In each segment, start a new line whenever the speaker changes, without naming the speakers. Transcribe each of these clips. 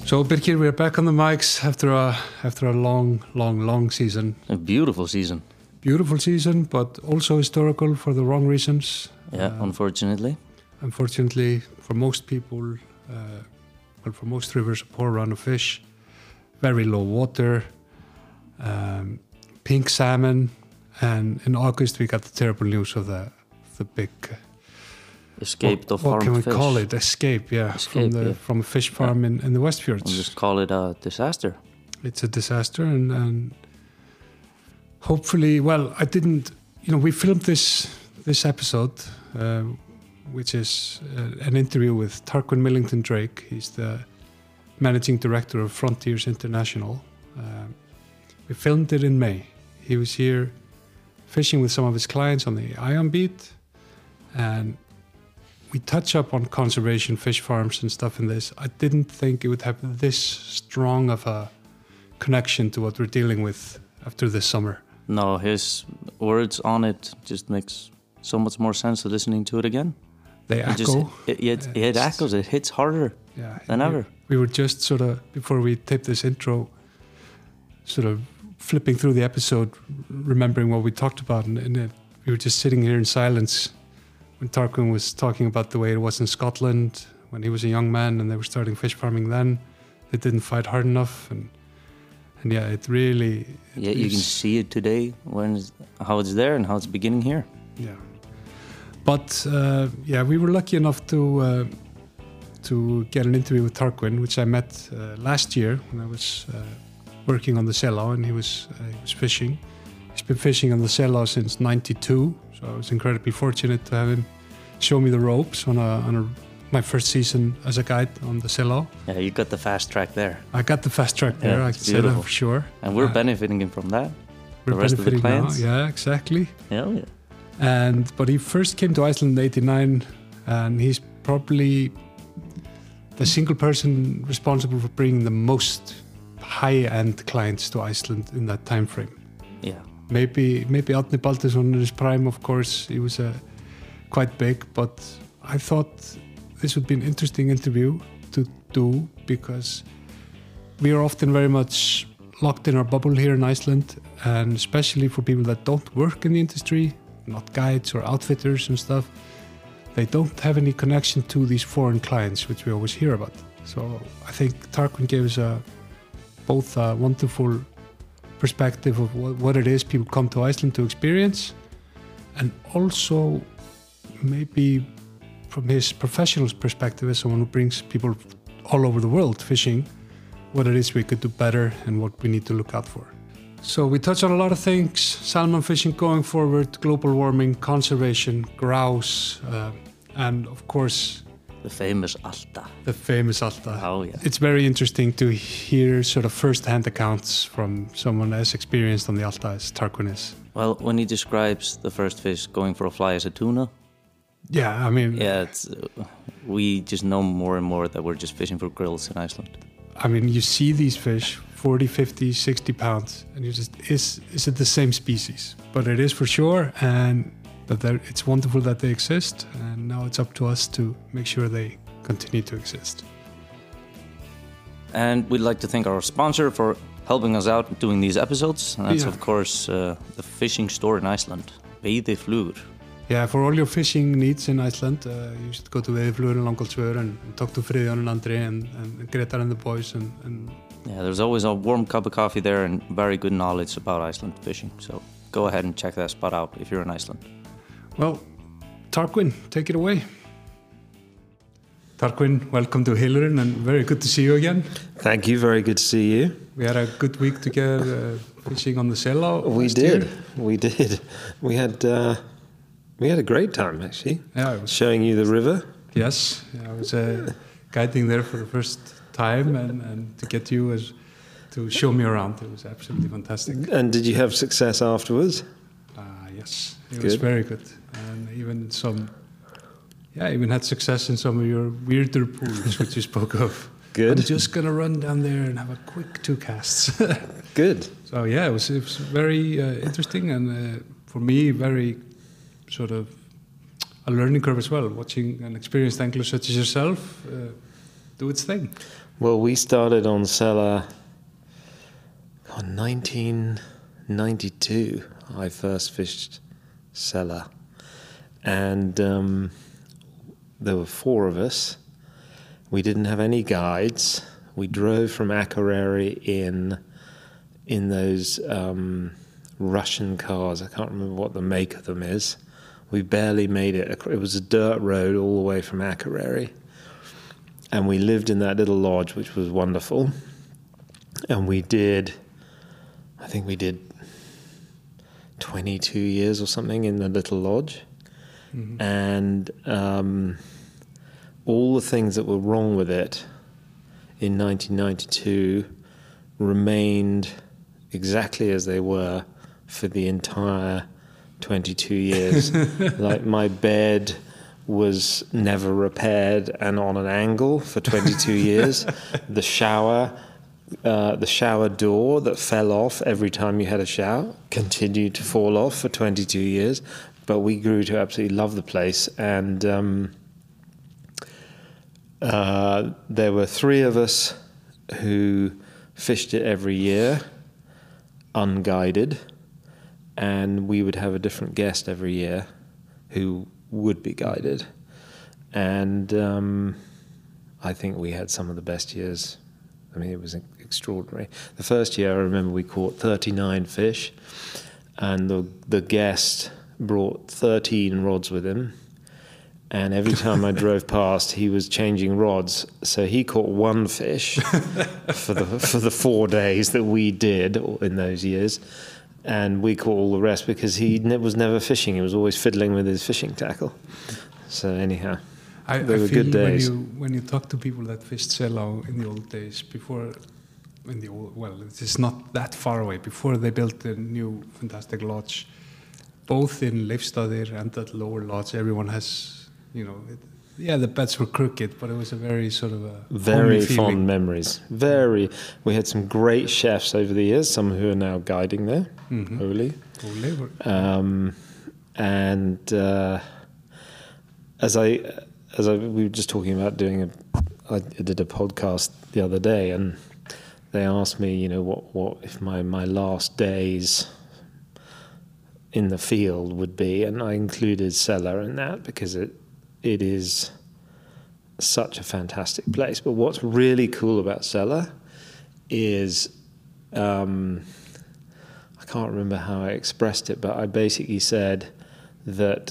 So Birkir, we're back on the mics after a long season.
A beautiful season.
Beautiful season, but also historical for the wrong reasons.
Yeah, unfortunately.
Unfortunately, for most people, for most rivers, a poor run of fish, very low water, pink salmon, and in August we got the terrible news of the big
Escaped of
what
farmed
can we
fish.
call it? Escape, from a fish farm in the West Fjords.
We'll just call it a disaster.
It's a disaster, and hopefully, well, I didn't. We filmed this episode, which is an interview with Tarquin Millington Drake. He's the managing director of Frontiers International. We filmed it in May. He was here fishing with some of his clients on the Ion Beat, and we touch up on conservation, fish farms and stuff in this. I didn't think it would have this strong of a connection to what we're dealing with after this summer.
No, his words on it just makes so much more sense to listening to it again.
They echo.
It echoes. It hits harder than ever.
We were just sort of, before we taped this intro, sort of flipping through the episode, remembering what we talked about, and we were just sitting here in silence when Tarquin was talking about the way it was in Scotland when he was a young man and they were starting fish farming then. They didn't fight hard enough, and it really...
Yeah, you can see it today, how it's there and how it's beginning here.
Yeah. But, we were lucky enough to get an interview with Tarquin, which I met last year when I was working on the Selá, and he was fishing. He's been fishing on the Selá since '92, so I was incredibly fortunate to have him show me the ropes on my first season as a guide on the Selá.
Yeah, you got the fast track there.
I got the fast track there, I can say that for sure.
And we're benefiting from that.
We're
the rest of the
benefiting
clients.
now, yeah, exactly.
Yeah.
But he first came to Iceland in '89, and he's probably the single person responsible for bringing the most high-end clients to Iceland in that time frame.
Yeah.
Maybe Árni Baldursson in his prime, of course, he was quite big, but I thought this would be an interesting interview to do because we are often very much locked in our bubble here in Iceland, and especially for people that don't work in the industry, not guides or outfitters and stuff, they don't have any connection to these foreign clients, which we always hear about. So I think Tarquin gave us both a wonderful perspective of what it is people come to Iceland to experience, and also maybe from his professional perspective as someone who brings people all over the world fishing, what it is we could do better and what we need to look out for. So we touch on a lot of things: salmon fishing going forward, global warming, conservation, grouse, and of course
the famous Alta.
The famous Alta.
Oh yeah.
It's very interesting to hear sort of first-hand accounts from someone as experienced on the Alta as Tarquin is.
Well, when he describes the first fish going for a fly as a tuna.
Yeah, I mean...
Yeah, we just know more and more that we're just fishing for grills in Iceland.
I mean, you see these fish, 40, 50, 60 pounds, and you just, is it the same species? But it is for sure, and it's wonderful that they exist, and now it's up to us to make sure they continue to exist.
And we'd like to thank our sponsor for helping us out doing these episodes, and that's of course the fishing store in Iceland, Veiðiflugur.
Yeah, for all your fishing needs in Iceland, you should go to Veiðiflugur in Langholtsvör and talk to Friðjón and Andri and Gretar and the boys. And
yeah, there's always a warm cup of coffee there and very good knowledge about Iceland fishing. So go ahead and check that spot out if you're in Iceland.
Well, Tarquin, take it away. Tarquin, welcome to Hylurinn, and very good to see you again.
Thank you, very good to see you.
We had a good week together fishing on the Selá.
We did. We had a great time, actually.
Yeah,
showing you the river.
Yes, I was guiding there for the first time, and to get you to show me around, it was absolutely fantastic.
And did you have success afterwards?
Yes, it was very good, and even had success in some of your weirder pools, which you spoke of.
Good.
I'm just gonna run down there and have a quick 2 casts.
Good.
So yeah, it was very interesting, and for me, very sort of a learning curve as well, watching an experienced angler such as yourself do its thing.
Well, we started on Sella in 1992. I first fished Sella. And there were 4 of us. We didn't have any guides. We drove from Akureyri in those Russian cars. I can't remember what the make of them is. We barely made it. It was a dirt road all the way from Akureyri. And we lived in that little lodge, which was wonderful. And I think we did 22 years or something in the little lodge. Mm-hmm. And all the things that were wrong with it in 1992 remained exactly as they were for the entire 22 years. Like my bed was never repaired and on an angle for 22 years. The shower door that fell off every time you had a shower continued to fall off for 22 years. But we grew to absolutely love the place. And there were 3 of us who fished it every year, unguided. And we would have a different guest every year who would be guided. And I think we had some of the best years. I mean, it was extraordinary. The first year, I remember we caught 39 fish, and the guest brought 13 rods with him. And every time I drove past, he was changing rods. So he caught 1 fish for the 4 days that we did in those years. And we caught all the rest because he was never fishing. He was always fiddling with his fishing tackle. So anyhow, they were good days.
When you talk to people that fished Sella in the old days, it's not that far away, before they built the new fantastic lodge, both in Leifstaðir and that lower lodge, everyone has, the beds were crooked, but it was a very sort of a
very fond memories. We had some great chefs over the years, some who are now guiding there. Mm-hmm. Ole. And we were just talking about I did a podcast the other day, and they asked me, what if my last days in the field would be, and I included Sella in that because it is such a fantastic place. But what's really cool about Sella is, I can't remember how I expressed it, but I basically said that,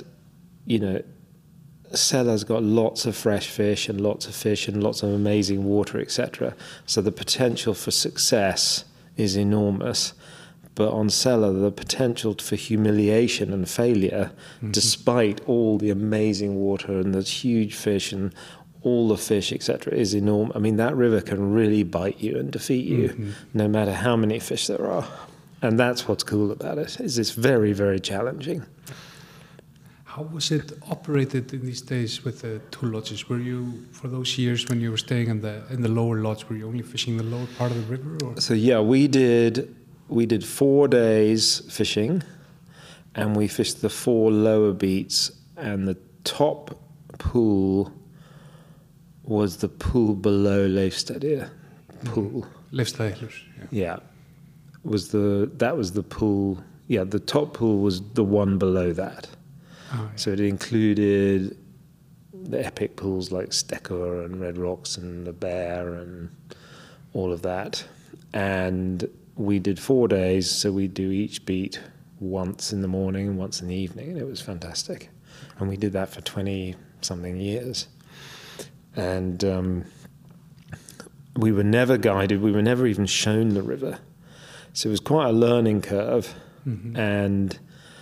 Sella's got lots of fresh fish and lots of amazing water, etc. So the potential for success is enormous. But on Sella, the potential for humiliation and failure, mm-hmm. despite all the amazing water and the huge fish and all the fish, etc., is enormous. I mean, that river can really bite you and defeat you, mm-hmm. no matter how many fish there are. And that's what's cool about it, is it's very, very challenging.
How was it operated in these days with the 2 lodges? Were you, for those years when you were staying in the lower lodge, were you only fishing the lower part of the river? Or?
So yeah, we did 4 days fishing, and we fished the 4 lower beats, and the top pool was the pool below Leifstaðir pool.
Leifstaðir,
yeah. That was the pool. Yeah, the top pool was the one below that. Oh, yeah. So it included the epic pools like Stekkr and Red Rocks and the Bear and all of that. And we did 4 days, so we'd do each beat once in the morning and once in the evening, and it was fantastic. And we did that for 20-something years. And we were never guided. We were never even shown the river. So it was quite a learning curve. Mm-hmm. And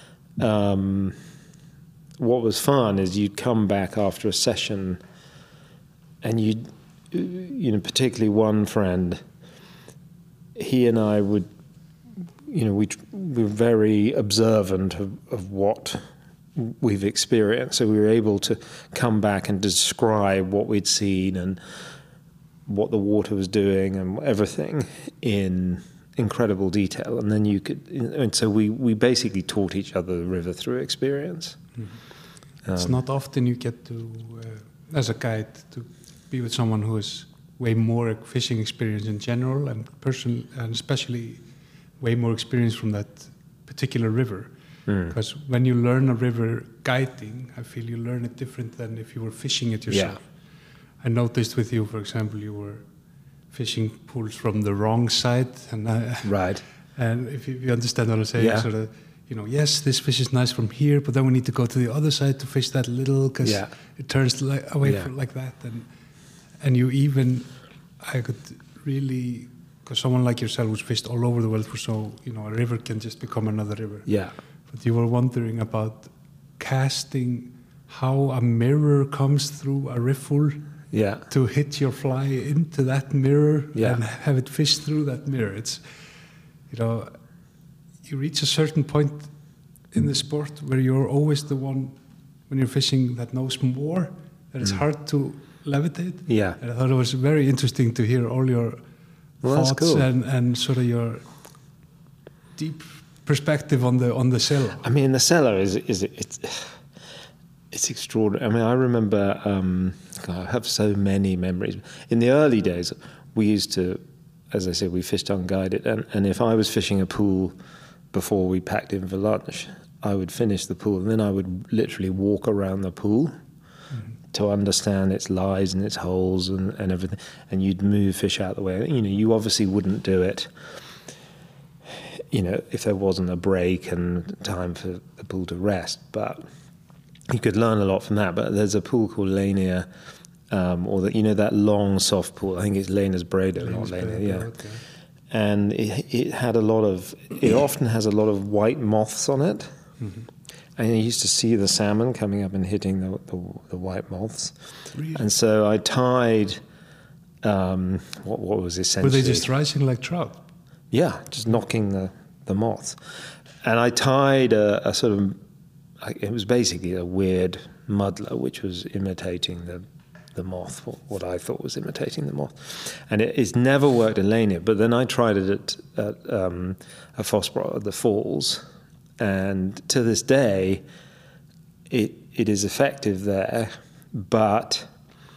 what was fun is you'd come back after a session and particularly one friend, he and I would, we were very observant of what we've experienced. So we were able to come back and describe what we'd seen and what the water was doing and everything in incredible detail. And then so we basically taught each other the river through experience.
Mm-hmm. It's not often you get to, as a guide, to be with someone who has way more fishing experience in general, and especially way more experience from that particular river. Because when you learn a river guiding, I feel you learn it different than if you were fishing it yourself. I noticed with you, for example, you were fishing pools from the wrong side, and
right.
And if you understand what I'm saying, sort of, yes, this fish is nice from here, but then we need to go to the other side to fish that little, because it turns away from like that, and you even, I could really, because someone like yourself who's fished all over the world for a river can just become another river.
Yeah.
But you were wondering about casting, how a mirror comes through a riffle to hit your fly into that mirror and have it fish through that mirror. It's, you reach a certain point in the sport where you're always the one, when you're fishing, that knows more, that it's hard to levitate.
Yeah.
And I thought it was very interesting to hear all your thoughts and sort of your deep perspective on the cellar.
I mean, the cellar it's extraordinary. I mean, I remember I have so many memories. In the early days, we used to, as I said, we fished unguided, and if I was fishing a pool before we packed in for lunch, I would finish the pool, and then I would literally walk around the pool to understand its lies and its holes and everything, and you'd move fish out of the way. You obviously wouldn't do it, if there wasn't a break and time for the pool to rest, but you could learn a lot from that. But there's a pool called Lania, or that long soft pool. I think it's Lena's Breda, not Lania. Okay. And it had it often has a lot of white moths on it. Mm-hmm. And you used to see the salmon coming up and hitting the white moths. Really? And so I tied, what was essentially...
Were they just rising like trout?
Yeah, just knocking the moths. And I tied a sort of, it was basically a weird muddler, which was imitating the moth, what I thought was imitating the moth. And it's never worked in Lania, but then I tried it at a Fossborough at the Falls, and to this day, it is effective there, but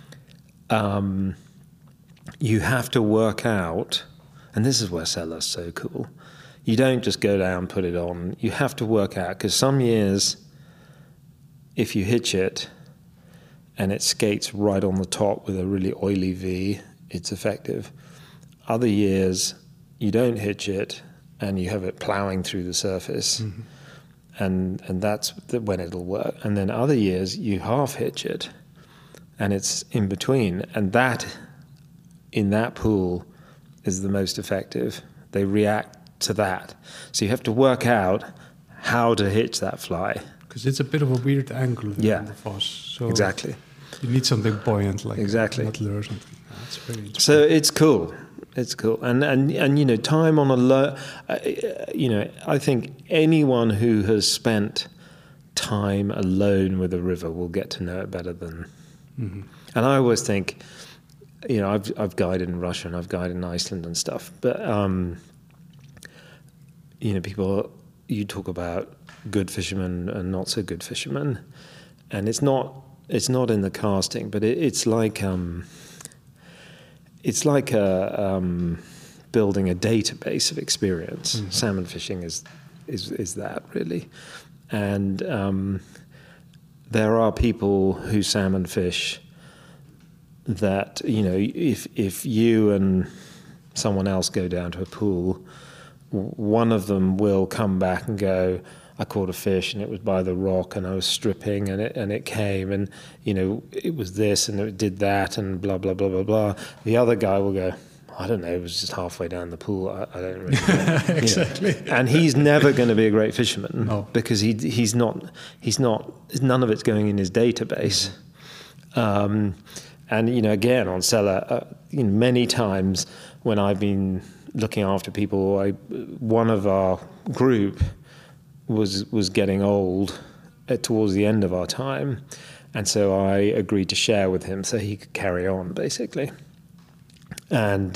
you have to work out, and this is where Cellar's so cool, you don't just go down, put it on, you have to work out, because some years, if you hitch it, and it skates right on the top with a really oily V, it's effective. Other years, you don't hitch it, and you have it plowing through the surface, and that's when it'll work. And then other years, you half hitch it, and it's in between. And that, in that pool, is the most effective. They react to that. So you have to work out how to hitch that fly.
Because it's a bit of a weird angle in the Foss. So
exactly.
You need something buoyant, like
exactly.
a muddler or something. That's very interesting.
So it's cool. It's cool. And time on a low... I think anyone who has spent time alone with a river will get to know it better than... Mm-hmm. And I always think, I've guided in Russia and I've guided in Iceland and stuff, but, people... You talk about good fishermen and not so good fishermen, and it's not in the casting, but it's like building a database of experience. Mm-hmm. Salmon fishing is that really, and there are people who salmon fish that if you and someone else go down to a pool, one of them will come back and go, I caught a fish and it was by the rock and I was stripping and it came and it was this and it did that and blah blah blah blah blah. The other guy will go, I don't know, it was just halfway down the pool. I don't really know.
Exactly.
And he's never going to be a great fisherman because he's not. None of it's going in his database. Mm-hmm. And again on Cellar, many times when I've been looking after people, one of our group was getting old towards the end of our time, and so I agreed to share with him so he could carry on, basically. And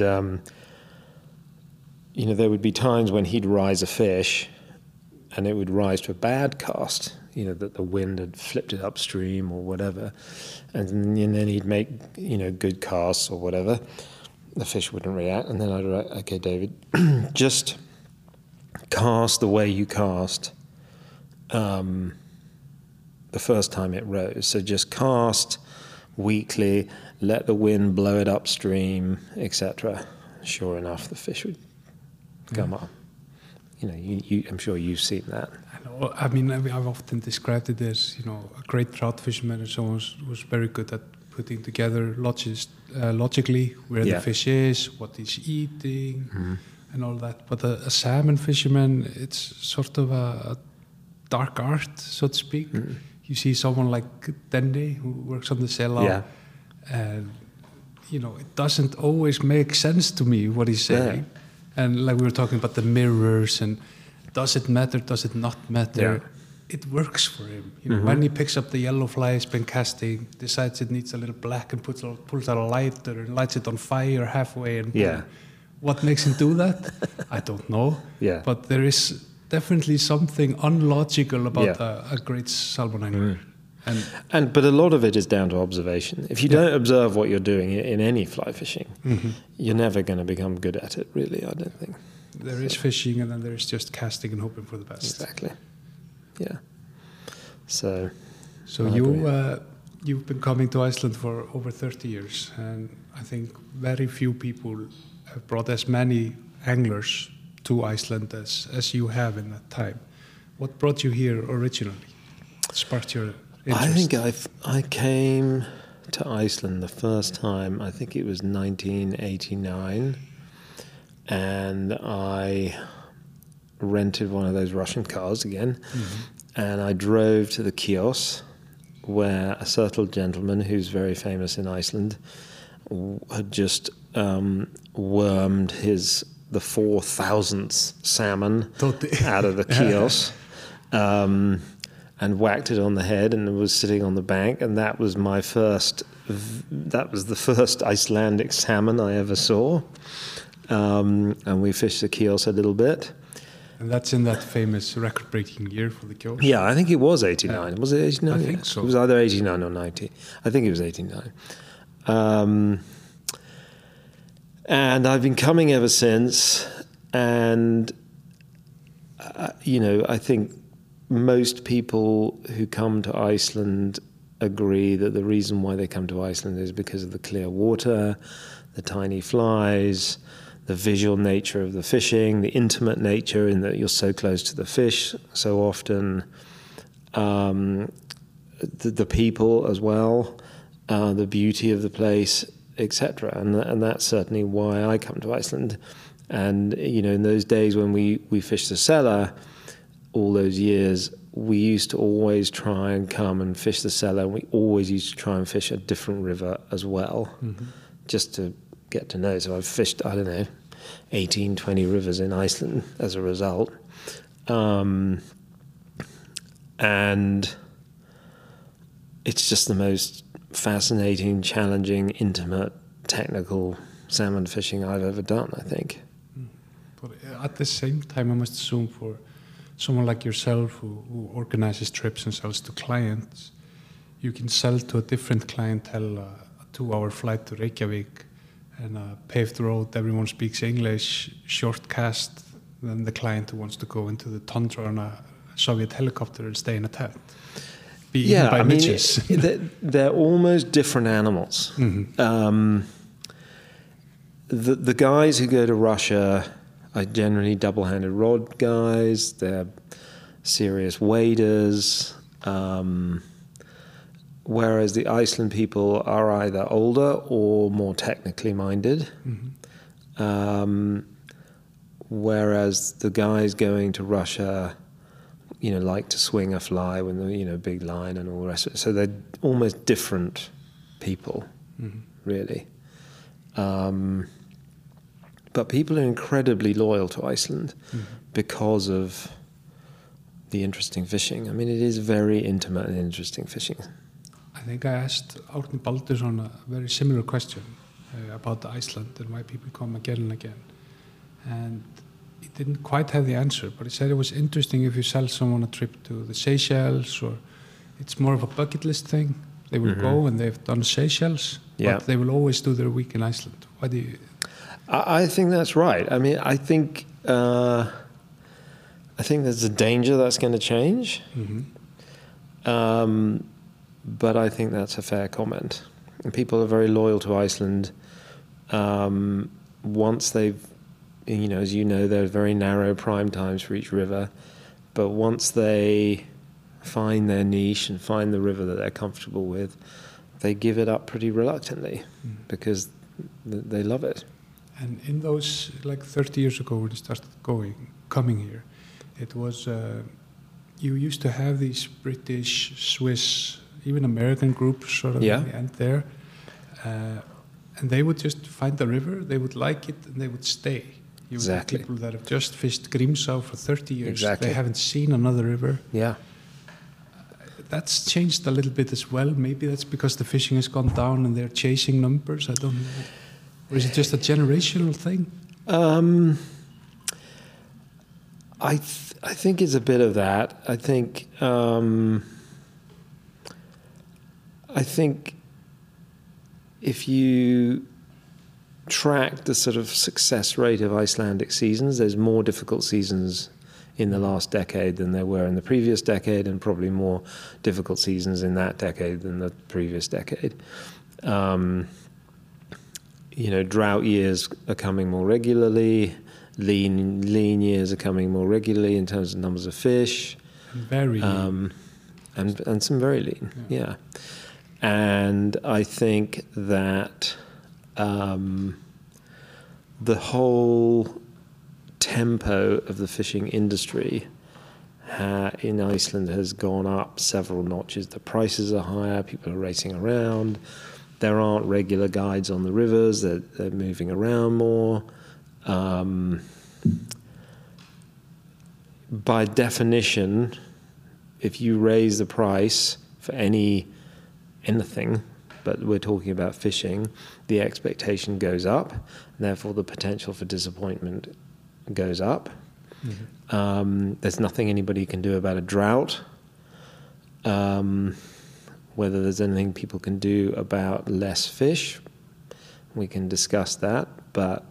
there would be times when he'd rise a fish, and it would rise to a bad cast. that the wind had flipped it upstream or whatever, and then he'd make good casts or whatever. The fish wouldn't react, and then I'd write, okay, David, just cast the way you cast the first time it rose. So just cast weakly, let the wind blow it upstream, etc. Sure enough, the fish would come up. I'm sure you've seen that.
I mean, I've often described it as, a great trout fisherman, and someone was very good at putting together logically where the fish is, what he's eating, and all that. But a salmon fisherman, it's sort of a dark art, so to speak. You see someone like Denny, who works on the cellar, and it doesn't always make sense to me what he's saying. And like we were talking about the mirrors, and does it matter, does it not matter? It works for him. When he picks up the yellow fly he's been casting, decides it needs a little black and pulls out a lighter and lights it on fire halfway, and what makes him do that? I don't know. But there is definitely something unlogical about a great salmon angler.
But a lot of it is down to observation. If you don't observe what you're doing in any fly fishing, you're never going to become good at it, really, I don't think.
There is fishing, and then there's just casting and hoping for the best.
Exactly. Yeah. So
you've been coming to Iceland for over 30 years, and I think very few people have brought as many anglers to Iceland as you have in that time. What brought you here originally? What sparked your interest?
I think I came to Iceland the first time, I think it was 1989, and I rented one of those Russian cars again, and I drove to the Chios, where a certain gentleman who's very famous in Iceland had just wormed the 4,000th salmon out of the Chios, and whacked it on the head, and was sitting on the bank, and that was the first Icelandic salmon I ever saw. And we fished the Chios a little bit.
And that's in that famous record-breaking year for the Chios?
Yeah, I think it was 89. Was it 89?
I think so.
It was either 89 or 90. I think it was 89. And I've been coming ever since, and, I think most people who come to Iceland agree that the reason why they come to Iceland is because of the clear water, the tiny flies, the visual nature of the fishing, the intimate nature in that you're so close to the fish so often, the people as well, the beauty of the place, etc. And that's certainly why I come to Iceland. And, in those days when we fished the Sella, all those years, we used to always try and come and fish the Sella, and we always used to try and fish a different river as well, just to get to know. So I've fished, 18, 20 rivers in Iceland as a result. And it's just the most fascinating, challenging, intimate, technical salmon fishing I've ever done, I think.
But at the same time, I must assume for someone like yourself who organizes trips and sells to clients, you can sell to a different clientele a 2-hour flight to Reykjavik and a paved road, everyone speaks English, short cast, than the client who wants to go into the tundra on a Soviet helicopter and stay in a tent. Be eaten by midges.
They're almost different animals. The guys who go to Russia are generally double-handed rod guys. They're serious waders. Whereas the Iceland people are either older or more technically minded. Whereas the guys going to Russia, like to swing a fly with the, big line and all the rest of it. So they're almost different people, really. But people are incredibly loyal to Iceland because of the interesting fishing. I mean, it is very intimate and interesting fishing.
I think I asked Árni Baldursson a very similar question about Iceland and why people come again and again. And he didn't quite have the answer, but he said it was interesting if you sell someone a trip to the Seychelles, or it's more of a bucket list thing. They will go and they've done Seychelles, but they will always do their week in Iceland. Why do you?
I think that's right. I mean, I think there's a danger that's going to change. But I think that's a fair comment. And people are very loyal to Iceland. Once they've, as you know, there are very narrow prime times for each river. But once they find their niche and find the river that they're comfortable with, they give it up pretty reluctantly because they love it.
And in those, like 30 years ago when you started coming here, it was, you used to have these British, Swiss, even American groups sort of in the end there. And they would just find the river, they would like it, and they would stay. You would have people that have just fished Grímsá for 30 years. They haven't seen another river.
Yeah.
That's changed a little bit as well. Maybe that's because the fishing has gone down and they're chasing numbers. I don't know. Or is it just a generational thing?
I think it's a bit of that. I think if you track the sort of success rate of Icelandic seasons, there's more difficult seasons in the last decade than there were in the previous decade, and probably more difficult seasons in that decade than the previous decade. Drought years are coming more regularly. Lean years are coming more regularly in terms of numbers of fish.
Very lean.
And some very lean, yeah. And I think that the whole tempo of the fishing industry in Iceland has gone up several notches. The prices are higher, people are racing around. There aren't regular guides on the rivers, they're moving around more. By definition, if you raise the price for anything, but we're talking about fishing, the expectation goes up, and therefore the potential for disappointment goes up. There's nothing anybody can do about a drought. Whether there's anything people can do about less fish, we can discuss that, but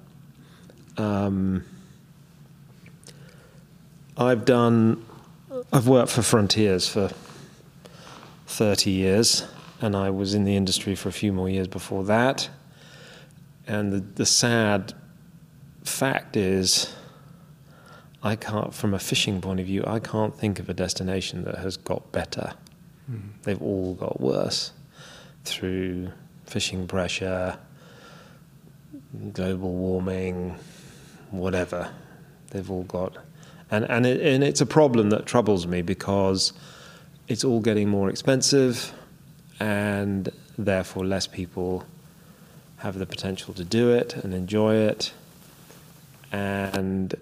I've worked for Frontiers for 30 years, and I was in the industry for a few more years before that. And the sad fact is, from a fishing point of view, I can't think of a destination that has got better. They've all got worse through fishing pressure, global warming, whatever. They've all got, and it's a problem that troubles me because it's all getting more expensive, and therefore less people have the potential to do it and enjoy it. And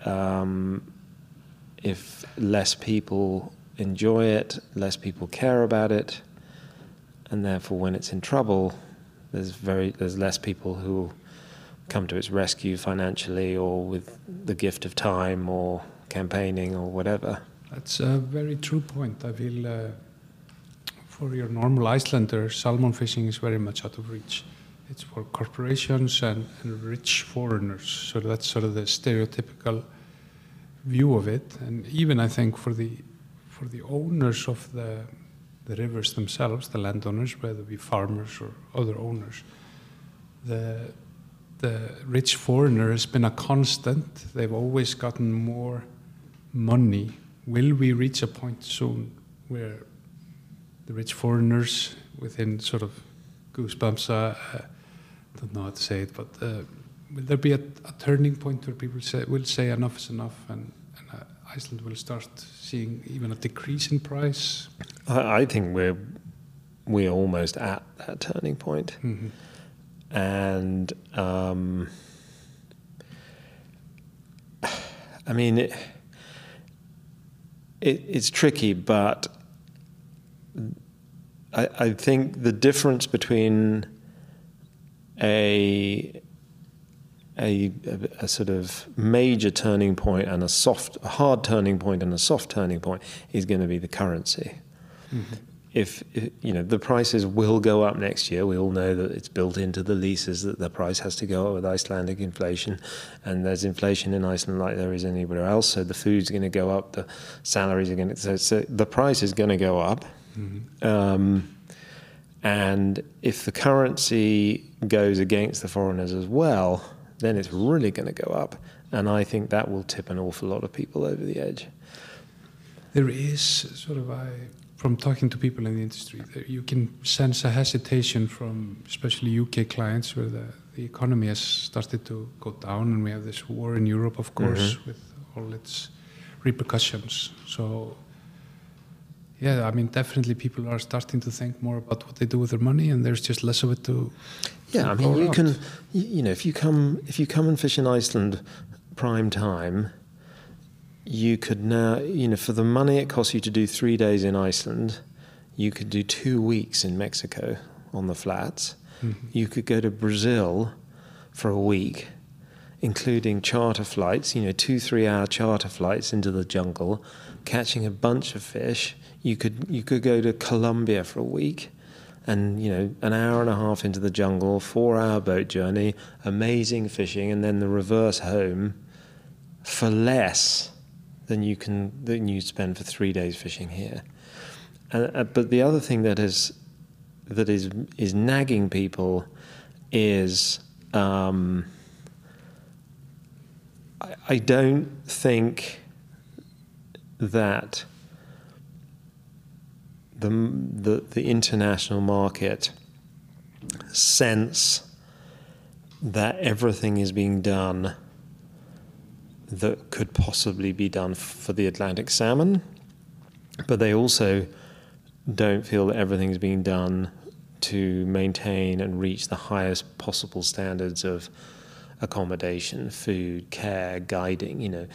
if less people enjoy it, less people care about it, and therefore when it's in trouble, there's less people who will come to its rescue financially or with the gift of time or campaigning or whatever.
That's a very true point. I feel for your normal Icelander, salmon fishing is very much out of reach. It's for corporations and rich foreigners, so that's sort of the stereotypical view of it. And even I think for the owners of the rivers themselves, the landowners, whether it be farmers or other owners, the rich foreigner has been a constant. They've always gotten more money. Will we reach a point soon where the rich foreigners, within sort of goosebumps, I don't know how to say it, but will there be a turning point where people will say enough is enough, and Iceland will start seeing even a decrease in price?
I think we're almost at that turning point. And I mean, it's tricky, but I think the difference between a a sort of major turning point and a hard turning point and a soft turning point is going to be the currency. Mm-hmm. If the prices will go up next year, we all know that it's built into the leases that the price has to go up with Icelandic inflation, and there's inflation in Iceland like there is anywhere else. So the food's going to go up, the salaries are going to. So the price is going to go up, mm-hmm. And if the currency goes against the foreigners as well, then it's really going to go up, and I think that will tip an awful lot of people over the edge.
There is sort of from talking to people in the industry, you can sense a hesitation from especially UK clients where the economy has started to go down, and we have this war in Europe, of course, mm-hmm. with all its repercussions. So, yeah, I mean, definitely people are starting to think more about what they do with their money, and there's just less of it to.
Yeah, I mean, you can, if you come and fish in Iceland prime time, you could now, for the money it costs you to do 3 days in Iceland, you could do 2 weeks in Mexico on the flats. Mm-hmm. You could go to Brazil for a week, including charter flights, 2-3 hour charter flights into the jungle, catching a bunch of fish. You could go to Colombia for a week, and an hour and a half into the jungle, 4-hour boat journey, amazing fishing, and then the reverse home for less than you spend for 3 days fishing here. But the other thing that is nagging people is I don't think that the international market sense that everything is being done that could possibly be done for the Atlantic salmon, but they also don't feel that everything's being done to maintain and reach the highest possible standards of accommodation, food, care, guiding.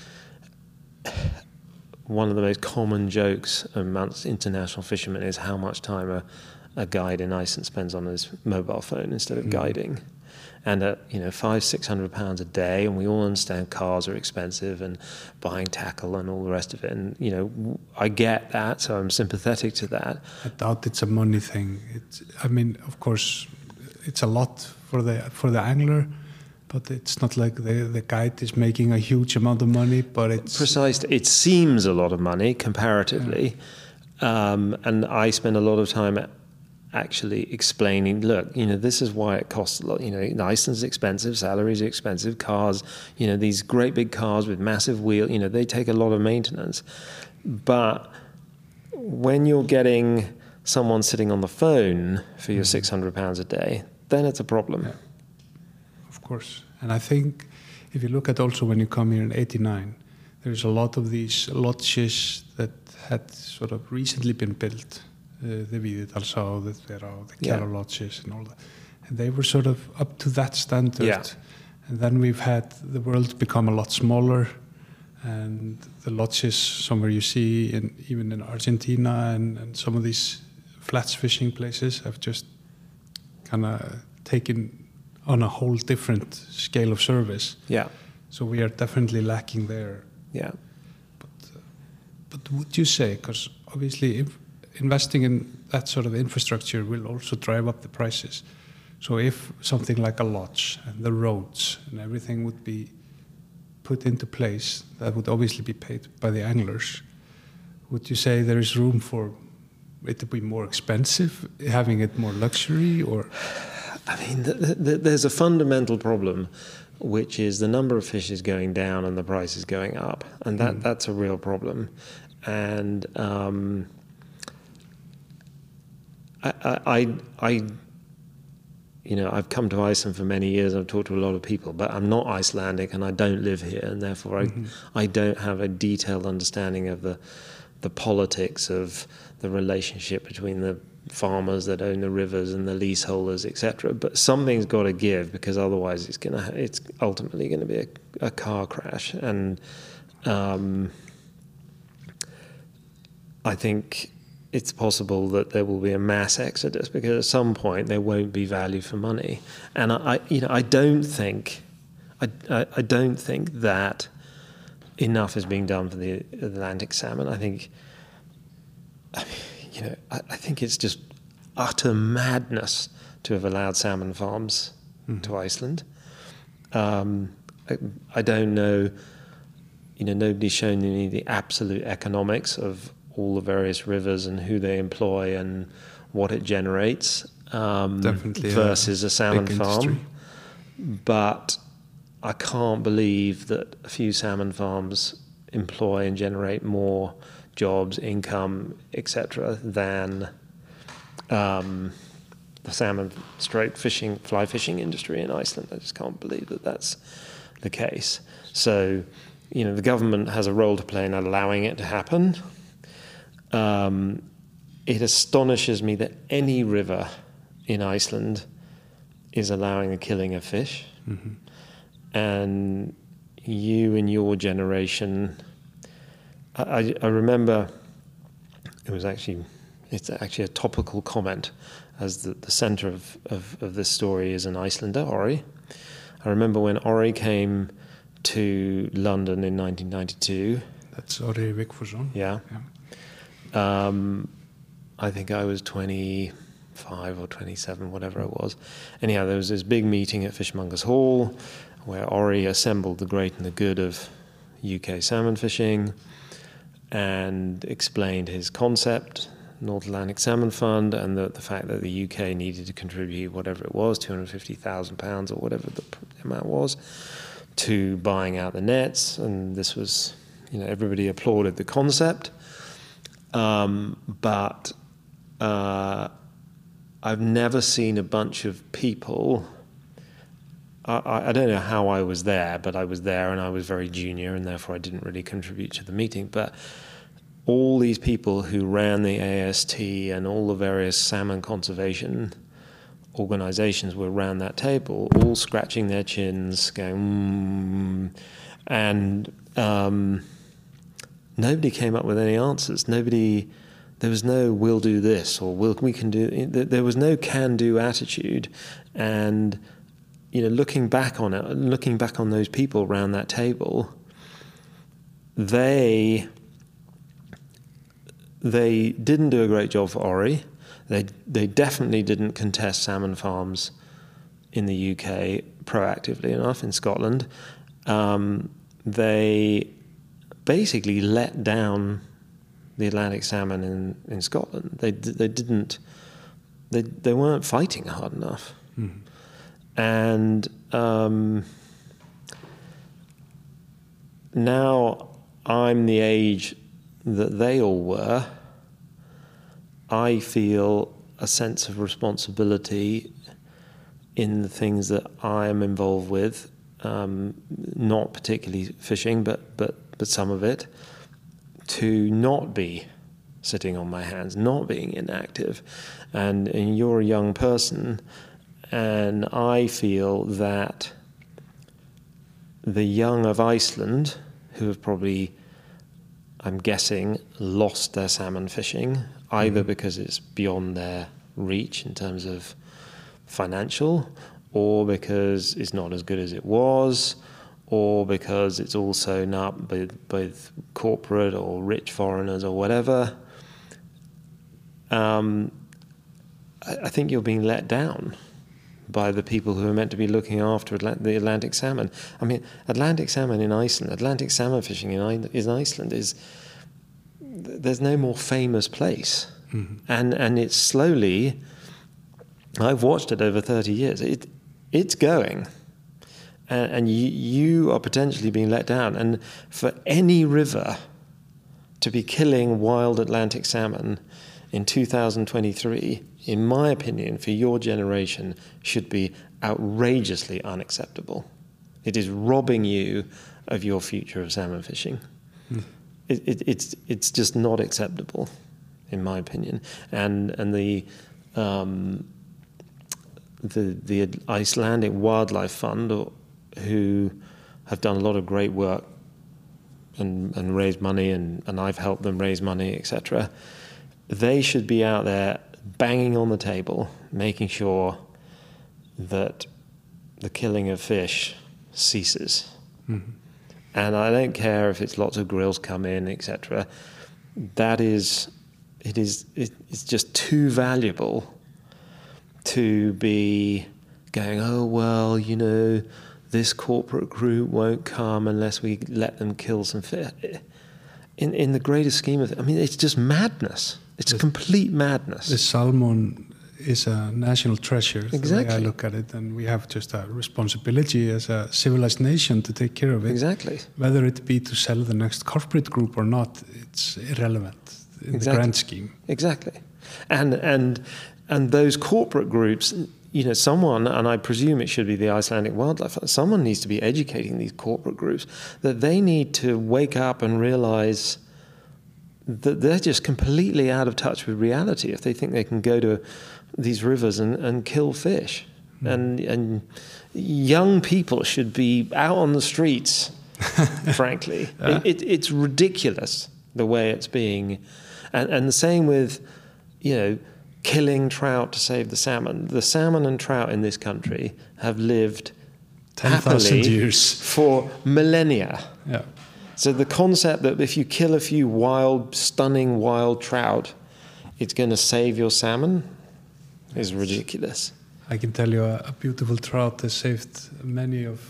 One of the most common jokes amongst international fishermen is how much time a guide in Iceland spends on his mobile phone instead of guiding. And at £500-600 a day, and we all understand cars are expensive and buying tackle and all the rest of it. And I get that, so I'm sympathetic to that.
I doubt it's a money thing. Of course, it's a lot for the angler, but it's not like the guide is making a huge amount of money. But it's
precise. It seems a lot of money comparatively, and I spend a lot of time actually explaining, look, this is why it costs a lot. Iceland's expensive, salaries are expensive, cars, these great big cars with massive wheel, they take a lot of maintenance. But when you're getting someone sitting on the phone for your £600 a day, then it's a problem.
Yeah. Of course. And I think if you look at also when you come here in 89, there's a lot of these lodges that had sort of recently been built. The Víðidalsá, the Þverá, the Kjallar lodges and all that. And they were sort of up to that standard. Yeah. And then we've had the world become a lot smaller, and the lodges somewhere you see, even in Argentina and some of these flats fishing places have just kind of taken on a whole different scale of service.
Yeah.
So we are definitely lacking there.
Yeah.
But would you say, because obviously if investing in that sort of infrastructure will also drive up the prices. So if something like a lodge and the roads and everything would be put into place, that would obviously be paid by the anglers. Would you say there is room for it to be more expensive, having it more luxury, or?
I mean, there's a fundamental problem, which is the number of fish is going down and the price is going up, and that's a real problem. And I've come to Iceland for many years. I've talked to a lot of people, but I'm not Icelandic and I don't live here, and therefore I don't have a detailed understanding of the politics of the relationship between the farmers that own the rivers and the leaseholders, etc. But something's got to give, because otherwise it's ultimately going to be a car crash. And I think it's possible that there will be a mass exodus, because at some point there won't be value for money. And I don't think I don't think that enough is being done for the Atlantic salmon. I think, I think it's just utter madness to have allowed salmon farms to Iceland. I don't know, nobody's shown me the absolute economics of all the various rivers and who they employ and what it generates versus a salmon farm. But I can't believe that a few salmon farms employ and generate more jobs, income, etc., than the salmon straight fishing, fly fishing industry in Iceland. I just can't believe that that's the case. So, the government has a role to play in allowing it to happen. It astonishes me that any river in Iceland is allowing the killing of fish. Mm-hmm. And you and your generation, I remember it's actually a topical comment, as the centre of this story is an Icelander, Orri. I remember when Orri came to London in 1992.
That's Orri Vigfússon.
Yeah. I think I was 25 or 27, whatever it was. Anyhow, there was this big meeting at Fishmongers Hall where Orri assembled the great and the good of UK salmon fishing and explained his concept, North Atlantic Salmon Fund, and the fact that the UK needed to contribute whatever it was, £250,000 or whatever the amount was, to buying out the nets. And this was, everybody applauded the concept. But I've never seen a bunch of people. I don't know how I was there, but I was there and I was very junior and therefore I didn't really contribute to the meeting. But all these people who ran the AST and all the various salmon conservation organizations were around that table, all scratching their chins, going, and nobody came up with any answers. There was no "we'll do this" or we can do. There was no can-do attitude, and looking back on it, looking back on those people around that table, they didn't do a great job for Orri. They definitely didn't contest salmon farms in the UK proactively enough. In Scotland, they basically let down the Atlantic salmon in Scotland. They weren't fighting hard enough. Mm. And now I'm the age that they all were. I feel a sense of responsibility in the things that I am involved with, not particularly fishing, but some of it, to not be sitting on my hands, not being inactive. And you're a young person, and I feel that the young of Iceland, who have probably, I'm guessing, lost their salmon fishing, either because it's beyond their reach in terms of financial, or because it's not as good as it was, or because it's all sewn up with corporate or rich foreigners or whatever. I think you're being let down by the people who are meant to be looking after the Atlantic salmon. I mean, Atlantic salmon in Iceland, Atlantic salmon fishing in Iceland is, there's no more famous place. Mm-hmm. And it's slowly, I've watched it over 30 years, it's going. And you are potentially being let down. And for any river to be killing wild Atlantic salmon in 2023, in my opinion, for your generation, should be outrageously unacceptable. It is robbing you of your future of salmon fishing. Mm. It's just not acceptable, in my opinion. And the Icelandic Wildlife Fund, who have done a lot of great work and raised money, and I've helped them raise money, etc. They should be out there banging on the table, making sure that the killing of fish ceases.
Mm-hmm.
And I don't care if it's lots of grills come in, etc. It's just too valuable to be going, oh, well, you know, this corporate group won't come unless we let them kill some fish. In the greater scheme of it, I mean, it's just madness. It's complete madness.
The salmon is a national treasure, the
Exactly.
way I look at it, and we have just a responsibility as a civilized nation to take care of it.
Exactly.
Whether it be to sell the next corporate group or not, it's irrelevant in the grand scheme.
Exactly. And those corporate groups, you know, someone, and I presume it should be the Icelandic Wildlife Fund, someone needs to be educating these corporate groups that they need to wake up and realize that they're just completely out of touch with reality if they think they can go to these rivers and kill fish. And young people should be out on the streets, frankly. It's ridiculous the way it's being. And the same with, you know, killing trout to save the salmon. The salmon and trout in this country have lived
10,000 years
for millennia.
Yeah.
So the concept that if you kill a few stunning wild trout, it's going to save your salmon is ridiculous.
I can tell you a beautiful trout has saved many of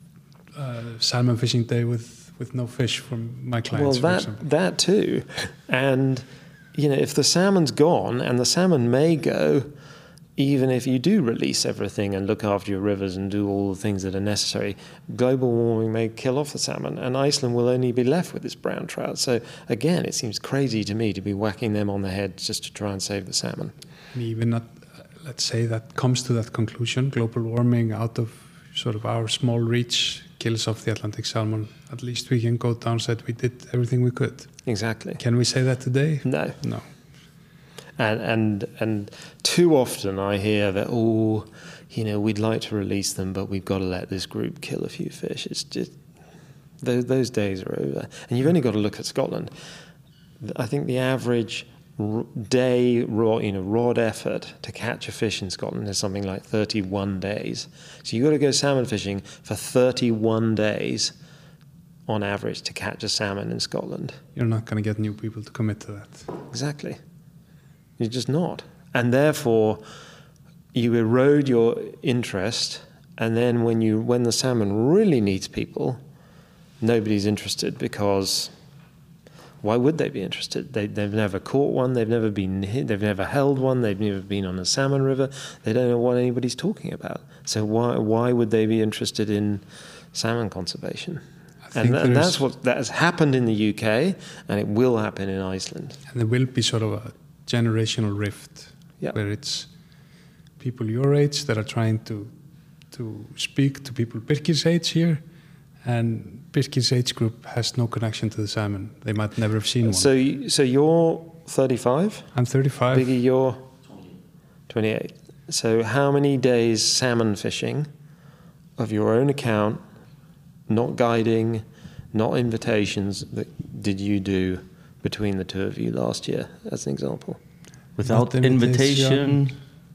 salmon fishing day with no fish from my clients.
Well, that too. And, you know, if the salmon's gone, and the salmon may go, even if you do release everything and look after your rivers and do all the things that are necessary, global warming may kill off the salmon, and Iceland will only be left with this brown trout. So, again, it seems crazy to me to be whacking them on the head just to try and save the salmon.
And even not, let's say that comes to that conclusion, global warming out of sort of our small reach kills off the Atlantic salmon. At least we can go down and say we did everything we could.
Exactly.
Can we say that today?
No.
No.
And too often I hear that, oh, you know, we'd like to release them, but we've got to let this group kill a few fish. It's just, those days are over. And you've only got to look at Scotland. I think the average day rod effort to catch a fish in Scotland is something like 31 days. So you've got to go salmon fishing for 31 days on average to catch a salmon in Scotland.
You're not going to get new people to commit to that.
Exactly. You're just not. And therefore, you erode your interest, and then when the salmon really needs people, nobody's interested, because why would they be interested? They've never caught one, they've never held one, they've never been on a salmon river, they don't know what anybody's talking about. So why would they be interested in salmon conservation? And that has happened in the UK, and it will happen in Iceland.
And there will be sort of a generational rift, where it's people your age that are trying to speak to people Birkir's age here, and Birkir's age group has no connection to the salmon. They might never have seen one.
So you're 35?
I'm 35.
Biggie, you're 28. So how many days salmon fishing of your own account, not guiding, not invitations, did you do between the two of you last year, as an example?
Without invitation,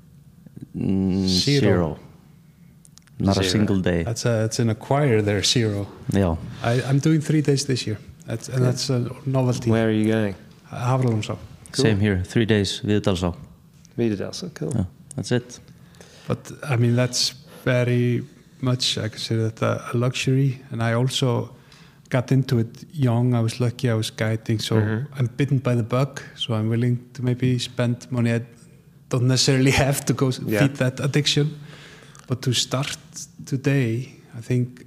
zero. Not a single day.
It's an acquire there, 0.
Yeah.
I'm doing 3 days this year. That's a novelty.
Where are you going?
Hafralónsá.
Cool. Same here, 3 days, Víðidalsá.
Víðidalsá, cool.
Yeah, that's it.
But I mean, that's very much, I consider that a luxury. And I also got into it young. I was lucky, I was guiding, so I'm bitten by the bug, so I'm willing to maybe spend money I don't necessarily have to go feed that addiction. But to start today, I think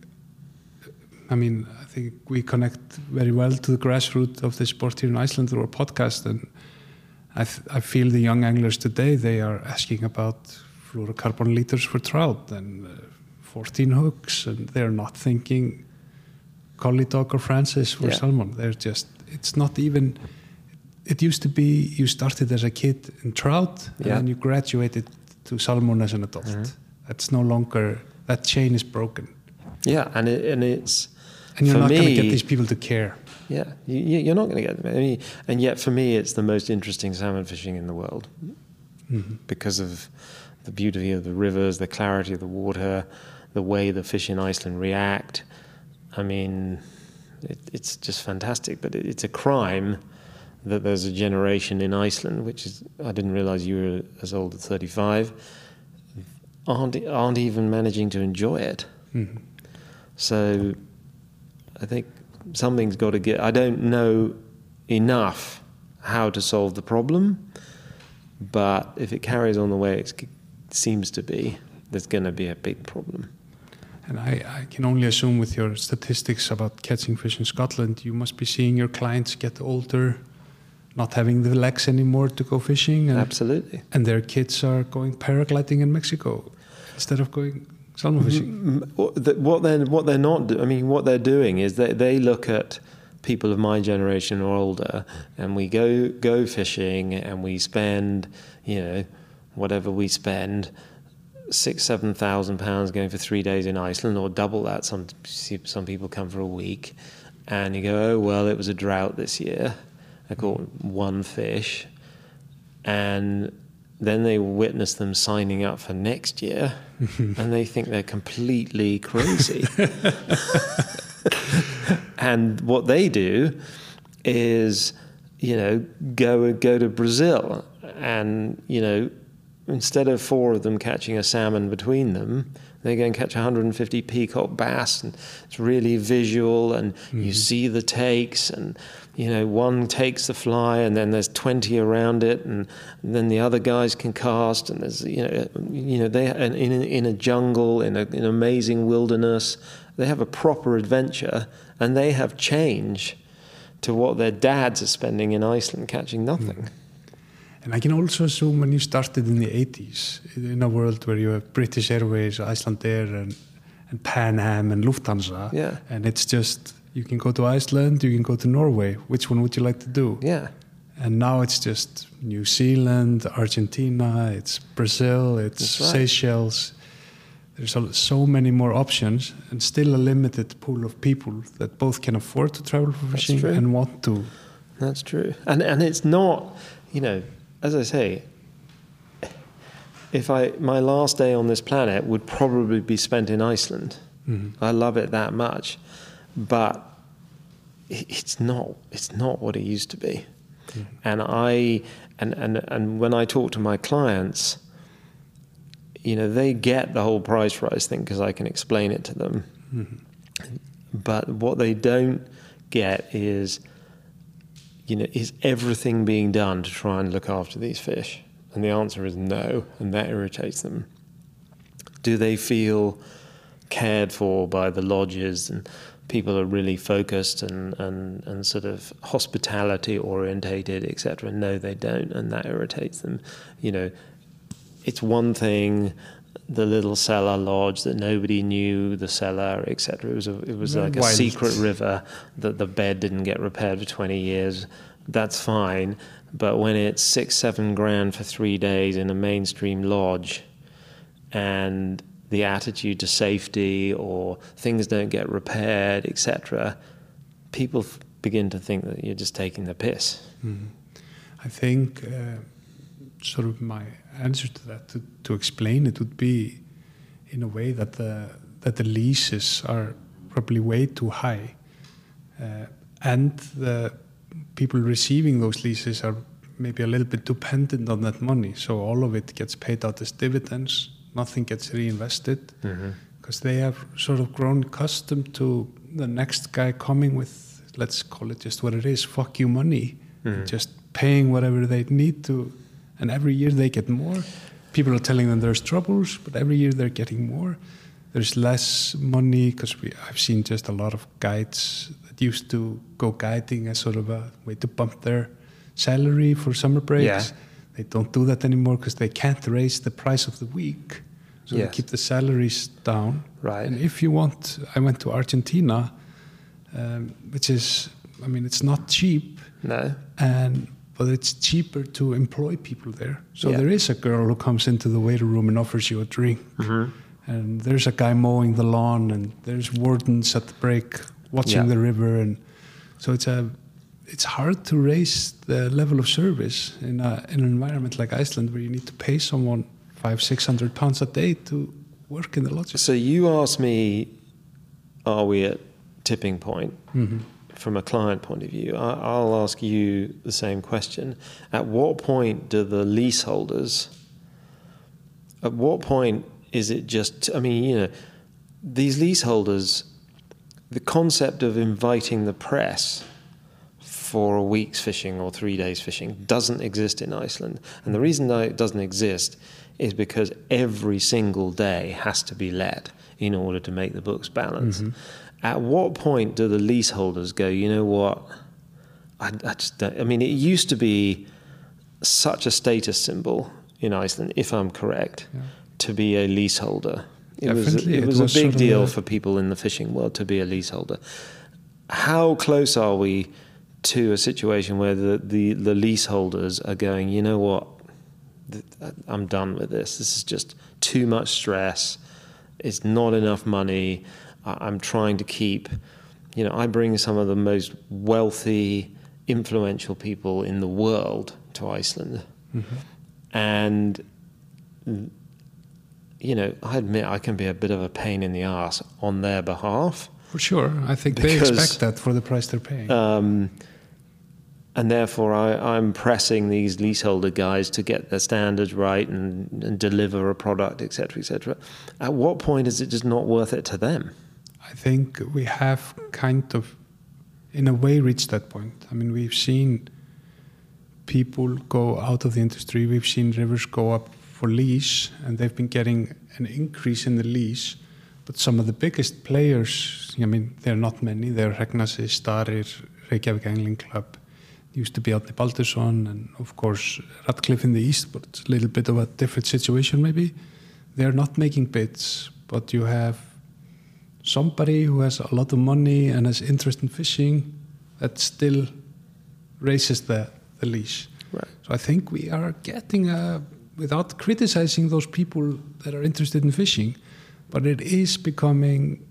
we connect very well to the grassroots of the sport here in Iceland through our podcast, and I feel the young anglers today, they are asking about fluorocarbon liters for trout and 14 hooks, and they're not thinking Collie Dog or Francis for salmon. They're just, it's not even, it used to be you started as a kid in trout and then you graduated to salmon as an adult. That's no longer, that chain is broken.
Yeah, and it's...
And you're not going to get these people to care.
Yeah, you're not going to get them. I mean, and yet for me, it's the most interesting salmon fishing in the world because of the beauty of the rivers, the clarity of the water, the way the fish in Iceland react. I mean, it's just fantastic. But it's a crime that there's a generation in Iceland, which is, I didn't realize you were as old as 35, aren't even managing to enjoy it.
Mm-hmm.
So I think something's got to get. I don't know enough how to solve the problem, but if it carries on the way it seems to be, there's going to be a big problem.
And I can only assume with your statistics about catching fish in Scotland, you must be seeing your clients get older, not having the legs anymore to go fishing. And,
absolutely.
And their kids are going paragliding in Mexico instead of going salmon fishing.
What they're not doing, I mean, what they're doing is they look at people of my generation or older, and we go fishing, and we spend, whatever we spend, £6,000-7,000 going for 3 days in Iceland, or double that. Some people come for a week, and you go, oh well, it was a drought this year. I caught one fish, and then they witness them signing up for next year, and they think they're completely crazy. And what they do is, go to Brazil, and instead of 4 of them catching a salmon between them, they go and catch 150 peacock bass, and it's really visual, and you see the takes, and one takes the fly, and then there's 20 around it, and then the other guys can cast, and there's they in a jungle, in an amazing wilderness, they have a proper adventure, and they have change to what their dads are spending in Iceland catching nothing.
And I can also assume when you started in the 80s, in a world where you have British Airways, Icelandair, and Pan Am, and Lufthansa,
yeah.
And it's just, you can go to Iceland, you can go to Norway. Which one would you like to do?
Yeah.
And now it's just New Zealand, Argentina, it's Brazil, it's Seychelles. There's so many more options, and still a limited pool of people that both can afford to travel for fishing and want to.
That's true. And it's not, as I say, my last day on this planet would probably be spent in Iceland. Mm-hmm. I love it that much, but it's not what it used to be. Mm-hmm. And when I talk to my clients, they get the whole price rise thing because I can explain it to them. Mm-hmm. But what they don't get is, is everything being done to try and look after these fish? And the answer is no, and that irritates them. Do they feel cared for by the lodges, and people are really focused and sort of hospitality orientated, etc.? No, they don't, and that irritates them. It's one thing, the little cellar lodge that nobody knew the cellar, etc. It was like a secret river that the bed didn't get repaired for 20 years. That's fine, but when it's $6-7 for 3 days in a mainstream lodge, and the attitude to safety or things don't get repaired, etc., people begin to think that you're just taking the piss.
Mm-hmm. I think sort of my answer to that, to explain it, would be in a way that the leases are probably way too high, and the people receiving those leases are maybe a little bit dependent on that money. So all of it gets paid out as dividends. Nothing gets reinvested because they have sort of grown accustomed to the next guy coming with, let's call it just what it is, fuck you money, just paying whatever they need to. And every year they get more. People are telling them there's troubles, but every year they're getting more. There's less money because I've seen just a lot of guides that used to go guiding as sort of a way to bump their salary for summer breaks. Yeah. They don't do that anymore because they can't raise the price of the week. So they keep the salaries down.
Right.
And if you want, I went to Argentina, which is, it's not cheap.
No.
But it's cheaper to employ people there. So there is a girl who comes into the waiting room and offers you a drink. Mm-hmm. And there's a guy mowing the lawn, and there's wardens at the break watching the river. And so it's hard to raise the level of service in an environment like Iceland, where you need to pay someone £500-600 a day to work in the logistics.
So you asked me, are we at tipping point?
Mm-hmm.
From a client point of view, I'll ask you the same question. At what point do the leaseholders, at what point is it just, I mean, you know, these leaseholders, the concept of inviting the press for a week's fishing or 3 days fishing doesn't exist in Iceland. And the reason that it doesn't exist is because every single day has to be let in order to make the books balance. Mm-hmm. At what point do the leaseholders go, you know what, I just don't, I mean, it used to be such a status symbol in Iceland, if I'm correct, to be a leaseholder. It was a big deal for people in the fishing world to be a leaseholder. How close are we to a situation where the leaseholders are going, you know what, I'm done with this. This is just too much stress. It's not enough money. I'm trying to keep, you know, I bring some of the most wealthy, influential people in the world to Iceland. Mm-hmm. And, you know, I admit I can be a bit of a pain in the ass on their behalf.
For sure. I think they expect that for the price they're paying.
And therefore I'm pressing these leaseholder guys to get their standards right and deliver a product, et cetera, et cetera. At what point is it just not worth it to them?
I think we have kind of, in a way, reached that point. I mean, we've seen people go out of the industry. We've seen rivers go up for lease, and they've been getting an increase in the lease. But some of the biggest players, I mean, they're not many. They're Hregnassi, Starir, Reykjavík Angling Club. Used to be Árni Baldursson, and of course Ratcliffe in the east, but it's a little bit of a different situation maybe. They're not making bids, but you have somebody who has a lot of money and has interest in fishing that still raises the leash.
Right.
So I think we are getting, without criticizing those people that are interested in fishing, but it is becoming,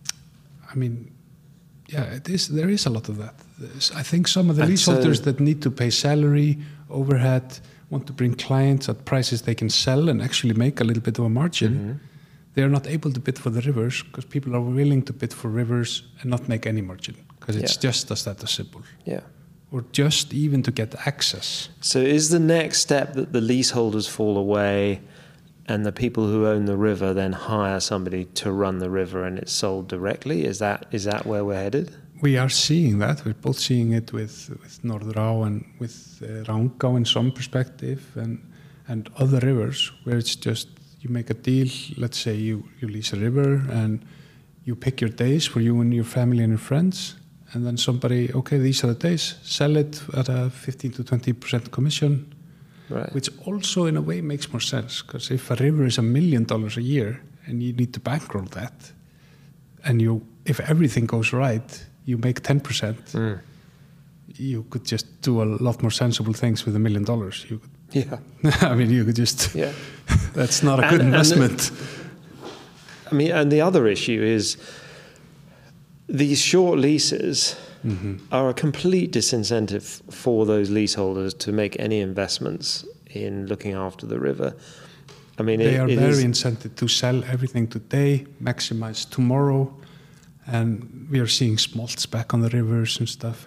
I mean, yeah, it is. There is a lot of that. I think some of the leaseholders that need to pay salary, overhead, want to bring clients at prices they can sell and actually make a little bit of a margin. Mm-hmm. They are not able to bid for the rivers because people are willing to bid for rivers and not make any margin because it's just a status symbol.
Yeah.
Or just even to get access.
So is the next step that the leaseholders fall away and the people who own the river then hire somebody to run the river and it's sold directly? Is that where we're headed?
We are seeing that. We're both seeing it with Norðurá and with Rangá in some perspective and other rivers where it's just you make a deal. Let's say you lease a river and you pick your days for you and your family and your friends, and then somebody, okay, these are the days, sell it at a 15 to 20% commission. Right. Which also in a way makes more sense because if a river is $1 million a year and you need to bankroll that and if everything goes right you make 10%, you could just do a lot more sensible things with $1 million. You could, I mean, you could just that's not a good investment.
I mean, and the other issue is these short leases are a complete disincentive for those leaseholders to make any investments in looking after the river. I mean,
they are very incented to sell everything today, maximize tomorrow, and we are seeing smolts back on the rivers and stuff.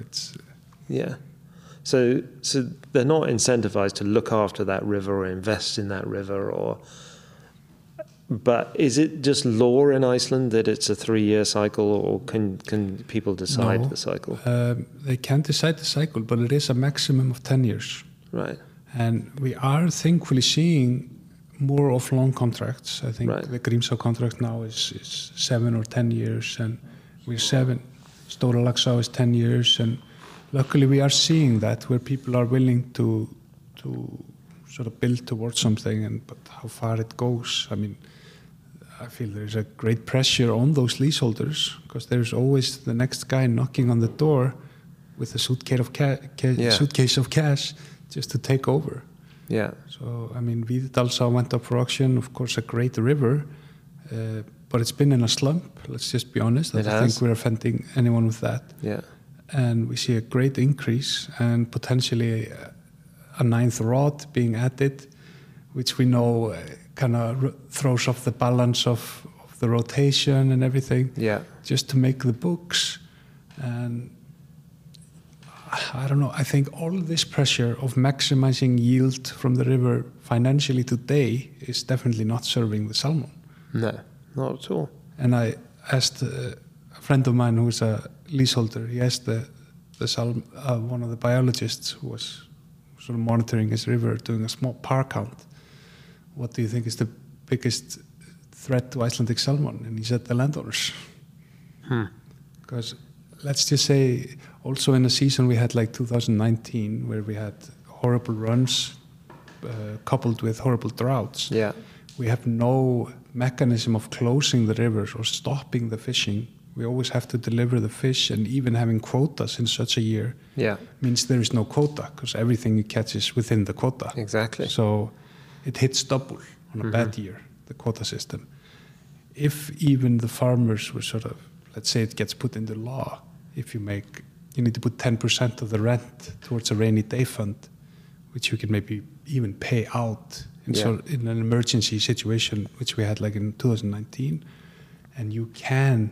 So they're not incentivized to look after that river or invest in that river But is it just law in Iceland that it's a 3-year cycle, or can people decide the cycle?
They can decide the cycle, but it is a maximum of 10 years.
Right.
And we are thankfully seeing more of long contracts. I think the Grímsá contract now is 7 or 10 years, and we're 7. Stóra Laxá is 10 years, and luckily we are seeing that where people are willing to sort of build towards something, but how far it goes, I mean, I feel there's a great pressure on those leaseholders because there's always the next guy knocking on the door with a suitcase of cash just to take over.
Yeah.
So, I mean, Víðidalsá went up for auction, of course, a great river, but it's been in a slump, let's just be honest. I don't think we're offending anyone with that.
Yeah.
And we see a great increase and potentially a 9th rod being added, which we know kind of throws off the balance of the rotation and everything.
Yeah.
Just to make the books. And I don't know, I think all of this pressure of maximizing yield from the river financially today is definitely not serving the salmon.
No, not at all.
And I asked a friend of mine who's a leaseholder, he asked one of the biologists who was sort of monitoring his river, doing a small par count, what do you think is the biggest threat to Icelandic salmon? And he said the landowners. Because let's just say, also in a season we had like 2019, where we had horrible runs coupled with horrible droughts.
Yeah.
We have no mechanism of closing the rivers or stopping the fishing. We always have to deliver the fish, and even having quotas in such a year means there is no quota, because everything you catch is within the quota.
Exactly.
So it hits double on a bad year, the quota system. If even the farmers were sort of, let's say it gets put into law, if you need to put 10% of the rent towards a rainy day fund, which you can maybe even pay out in an emergency situation, which we had like in 2019. And you can,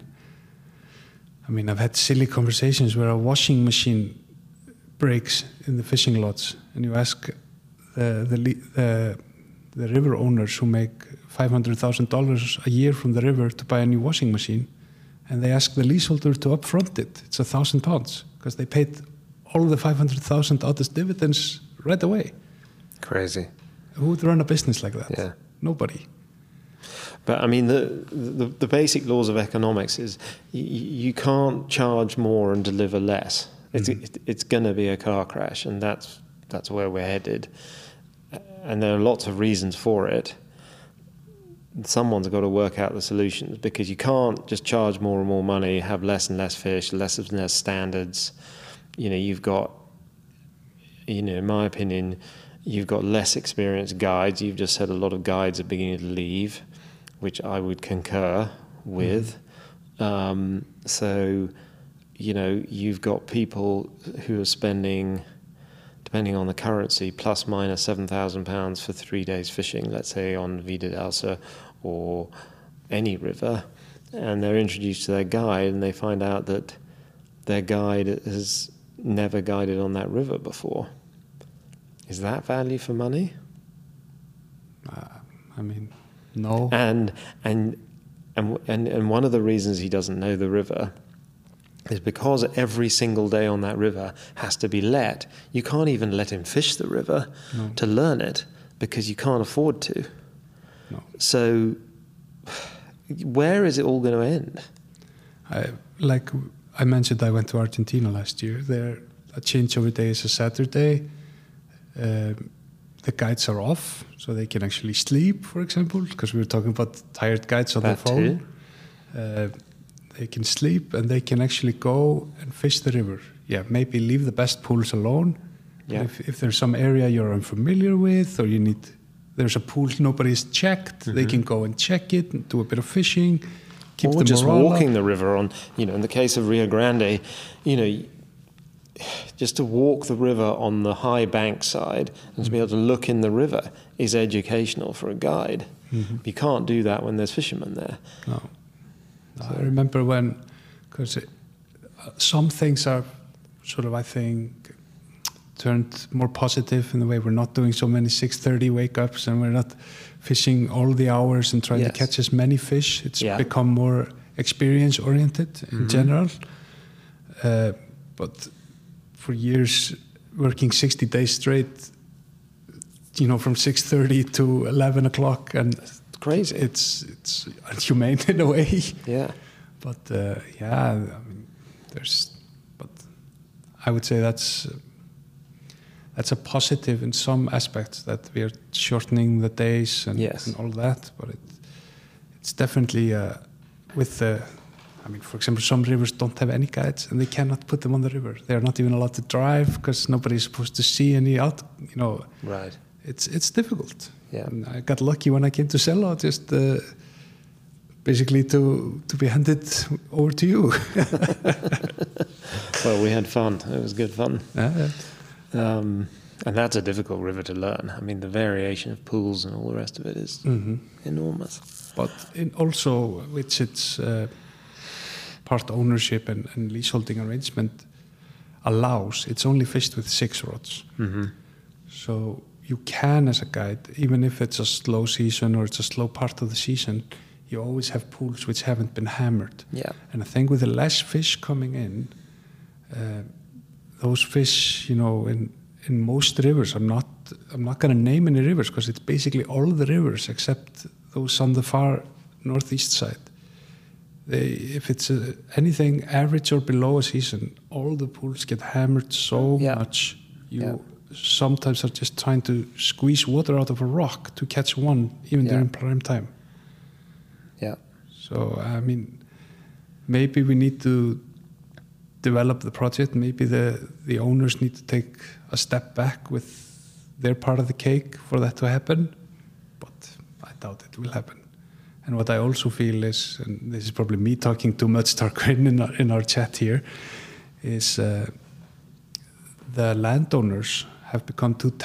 I mean, I've had silly conversations where a washing machine breaks in the fishing lots, and you ask the river owners who make $500,000 a year from the river to buy a new washing machine, and they ask the leaseholder to upfront it. It's £1,000 because they paid all of the $500,000 out as dividends right away.
Crazy.
Who would run a business like that?
Yeah.
Nobody.
But I mean, the basic laws of economics is you can't charge more and deliver less. It's going to be a car crash, and that's where we're headed. And there are lots of reasons for it. Someone's got to work out the solutions, because you can't just charge more and more money, have less and less fish, less and less standards. You've got, in my opinion, you've got less experienced guides. You've just said a lot of guides are beginning to leave, which I would concur with. So, you've got people who are spending, depending on the currency, plus minus £7,000 for 3 days fishing, let's say on Vidar or any river, and they're introduced to their guide, and they find out that their guide has never guided on that river before. Is that value for money?
I mean, no.
And one of the reasons he doesn't know the river is because every single day on that river has to be let. You can't even let him fish the river to learn it, because you can't afford to.
No.
So where is it all going to end?
Like I mentioned, I went to Argentina last year. There, a changeover day is a Saturday. The guides are off, so they can actually sleep, for example, because we were talking about tired guides on the phone. They can sleep, and they can actually go and fish the river. Yeah, maybe leave the best pools alone. Yeah. If there's some area you're unfamiliar with, or there's a pool nobody's checked, they can go and check it and do a bit of fishing. Keep
or just walking
up.
The river on, in the case of Rio Grande, just to walk the river on the high bank side and to be able to look in the river is educational for a guide. You can't do that when there's fishermen there.
No. So. I remember because some things are sort of, I think, turned more positive in the way we're not doing so many 6:30 wake-ups, and we're not fishing all the hours and trying to catch as many fish. It's become more experience-oriented in general. But for years, working 60 days straight, from 6:30 to 11 o'clock, and
it's crazy.
It's inhumane in a way.
Yeah.
But I mean, but I would say that's a positive in some aspects, that we are shortening the days and all that. But it's definitely I mean, for example, some rivers don't have any guides, and they cannot put them on the river. They are not even allowed to drive because nobody is supposed to see any
Right.
It's difficult.
Yeah.
And I got lucky when I came to Selá, just basically to be handed over to you.
Well, we had fun. It was good fun. And that's a difficult river to learn. I mean, the variation of pools and all the rest of it is enormous.
But also, which it's part ownership and leaseholding arrangement allows, it's only fished with 6 rods. So you can, as a guide, even if it's a slow season or it's a slow part of the season, you always have pools which haven't been hammered.
Yeah.
And I think with the less fish coming in, those fish, you know, in most rivers, I'm not going to name any rivers because it's basically all the rivers except those on the far northeast side. If it's anything average or below a season, all the pools get hammered so much. You sometimes are just trying to squeeze water out of a rock to catch one, even during prime time.
Yeah.
So, I mean, maybe we need to develop the project. Maybe the owners need to take a step back with their part of the cake for that to happen. But I doubt it will happen. And what I also feel is, and this is probably me talking too much, Tarquin, in our chat here, is the landowners have become too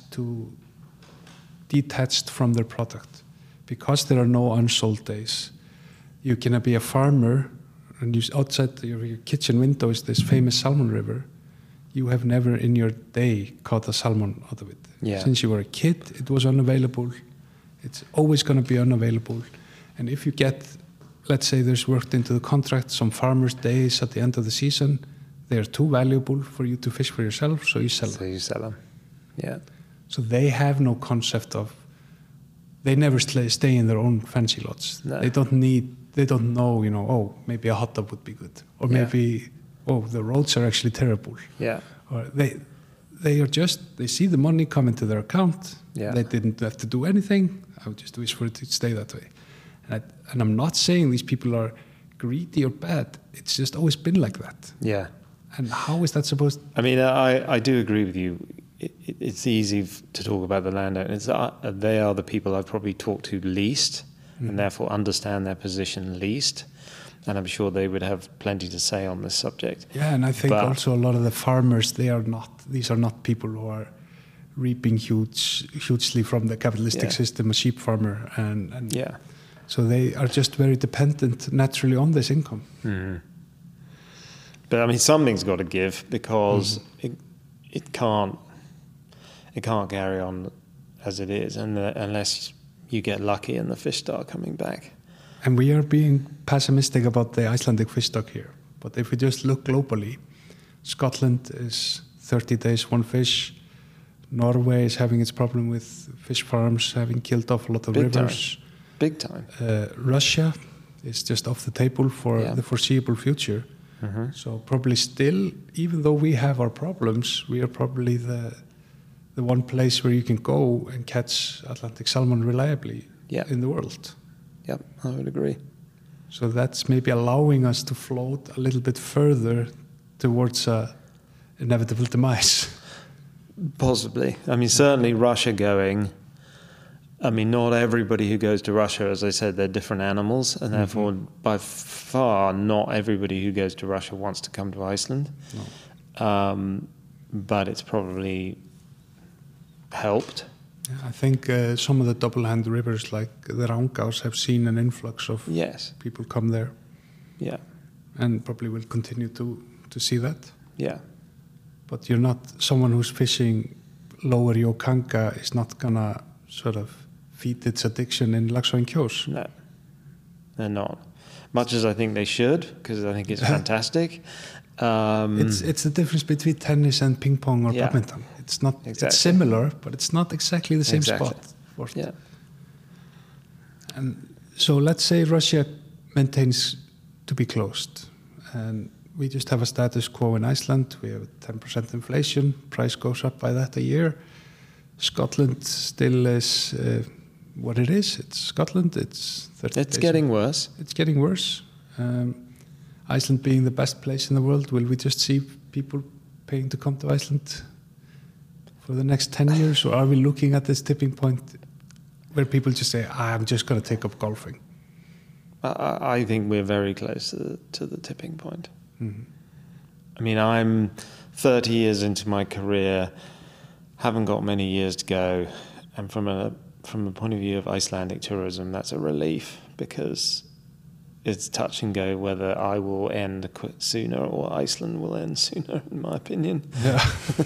detached from their product. Because there are no unsold days, you can be a farmer and outside your kitchen window is this famous salmon river. You have never in your day caught a salmon out of it.
Yeah.
Since you were a kid, it was unavailable. It's always going to be unavailable. And if you get, let's say there's worked into the contract some farmers' days at the end of the season, they are too valuable for you to fish for yourself, so you sell them.
So you sell them. Yeah.
So they have no concept of, they never stay in their own fancy lots.
No.
They don't know, you know, oh, maybe a hot tub would be good. Or maybe, oh, the roads are actually terrible.
Yeah.
Or they see the money come into their account.
Yeah.
They didn't have to do anything. I would just wish for it to stay that way. And I'm not saying these people are greedy or bad. It's just always been like that.
Yeah.
And how is that supposed?
I mean, I do agree with you. It's easy to talk about the landowners. They are the people I've probably talked to least, and therefore understand their position least. And I'm sure they would have plenty to say on this subject.
Yeah, and I think also a lot of the farmers, these are not people who are reaping hugely from the capitalistic system, a sheep farmer. And
yeah.
So they are just very dependent naturally on this income.
Mm-hmm. But I mean, something's got to give because it can't carry on as it is, and unless you get lucky and the fish start coming back.
And we are being pessimistic about the Icelandic fish stock here. But if we just look globally, Scotland is 30 days, one fish. Norway is having its problem with fish farms having killed off a lot of rivers.
Big time.
Russia is just off the table for the foreseeable future. Mm-hmm. So probably still, even though we have our problems, we are probably the one place where you can go and catch Atlantic salmon reliably in the world.
Yep, I would agree.
So that's maybe allowing us to float a little bit further towards inevitable demise.
Possibly. I mean, certainly Russia going. I mean, not everybody who goes to Russia, as I said, they're different animals, and therefore, by far, not everybody who goes to Russia wants to come to Iceland. No. But it's probably helped.
Yeah, I think some of the double-hand rivers like the Rangás have seen an influx of people come there.
Yeah.
And probably will continue to see that.
Yeah.
But you're not, someone who's fishing lower Jókanga is not going to sort of feed its addiction in Laxá and Kjós.
No, they're not. Much as I think they should, because I think it's fantastic.
It's the difference between tennis and ping pong or badminton. It's not. Exactly. It's similar, but it's not exactly the same spot. Yeah. And so let's say Russia maintains to be closed, and we just have a status quo in Iceland. We have 10% inflation. Price goes up by that a year. Scotland still is what it is. It's Scotland. It's
getting worse.
It's getting worse. Iceland being the best place in the world, will we just see people paying to come to Iceland for the next 10 years? Or are we looking at this tipping point where people just say, I'm just going to take up golfing?
I think we're very close to the tipping point.
Mm-hmm.
I mean, I'm 30 years into my career, haven't got many years to go, and from the point of view of Icelandic tourism, that's a relief, because it's touch and go whether I will end sooner or Iceland will end sooner, in my opinion.
Yeah.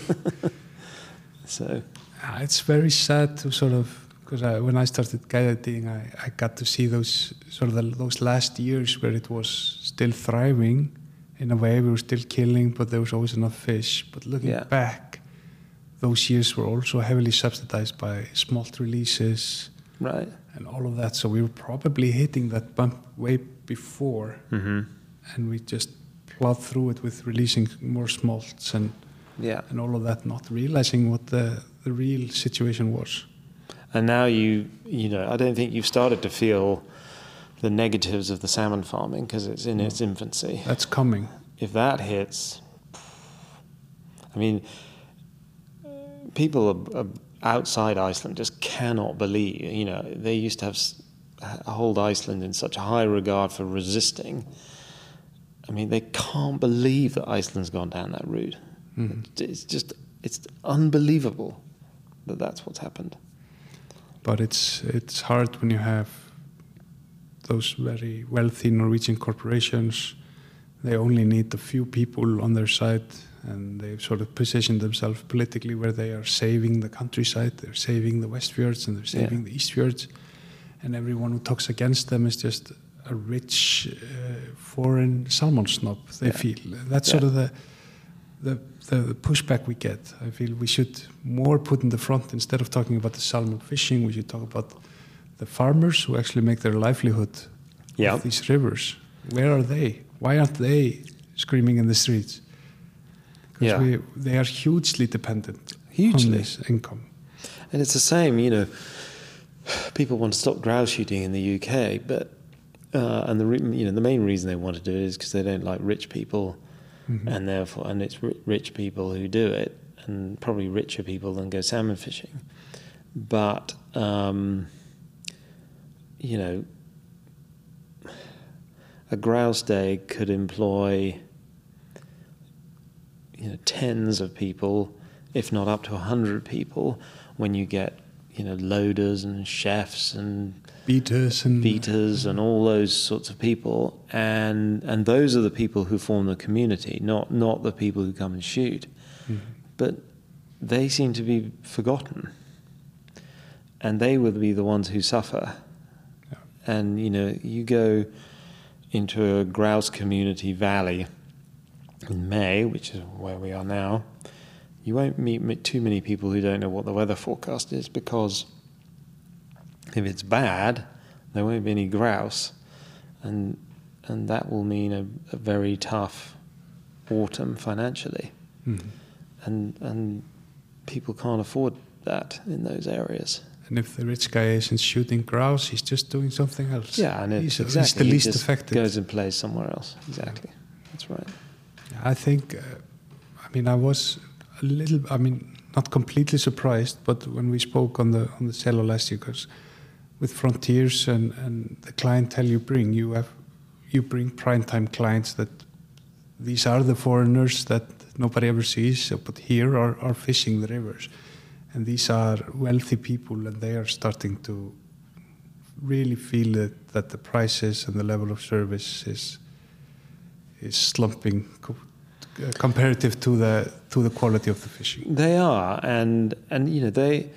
So
it's very sad to sort of, because when I started guiding, I got to see those those last years where it was still thriving. In a way, we were still killing, but there was always enough fish. But looking back, those years were also heavily subsidized by smolt releases,
right,
and all of that. So we were probably hitting that bump way before, and we just plowed through it with releasing more smolts and all of that, not realizing what the real situation was.
And now you know, I don't think you've started to feel the negatives of the salmon farming, because it's in its infancy.
That's coming.
If that hits, I mean, people outside Iceland just cannot believe, you know, they used to hold Iceland in such a high regard for resisting. I mean, they can't believe that Iceland's gone down that route. It's unbelievable that that's what's happened.
But it's hard when you have those very wealthy Norwegian corporations. They only need a few people on their side, and they've sort of positioned themselves politically where they are saving the countryside, they're saving the Westfjords, and they're saving the Eastfjords. And everyone who talks against them is just a rich foreign salmon snob, they feel. That's sort of the pushback we get. I feel we should more put in the front, instead of talking about the salmon fishing, we should talk about the farmers who actually make their livelihood with these rivers. Where are they? Why aren't they screaming in the streets? Because they are hugely dependent on this income.
And it's the same, you know, people want to stop grouse shooting in the UK, but and the main reason they want to do it is because they don't like rich people, and therefore, and it's rich people who do it, and probably richer people than go salmon fishing. But you know, a grouse day could employ, you know, tens of people, if not up to 100 people, when you get, you know, loaders and chefs and beaters and all those sorts of people, and those are the people who form the community, not the people who come and shoot. But they seem to be forgotten, and they will be the ones who suffer. And you know, you go into a grouse community valley in May, which is where we are now, you won't meet too many people who don't know what the weather forecast is, because if it's bad, there won't be any grouse, and that will mean a very tough autumn financially, and people can't afford that in those areas.
And if the rich guy isn't shooting grouse, he's just doing something else.
Yeah, and
he's the least affected.
Goes and plays somewhere else. Exactly, that's right.
I think, I mean, I was a little, I mean, not completely surprised, but when we spoke on the cello last year, because with Frontiers and the clientele you bring primetime clients that these are the foreigners that nobody ever sees, but here are fishing the rivers. And these are wealthy people, and they are starting to really feel that the prices and the level of service is slumping comparative to the quality of the fishing.
They are, and you know, they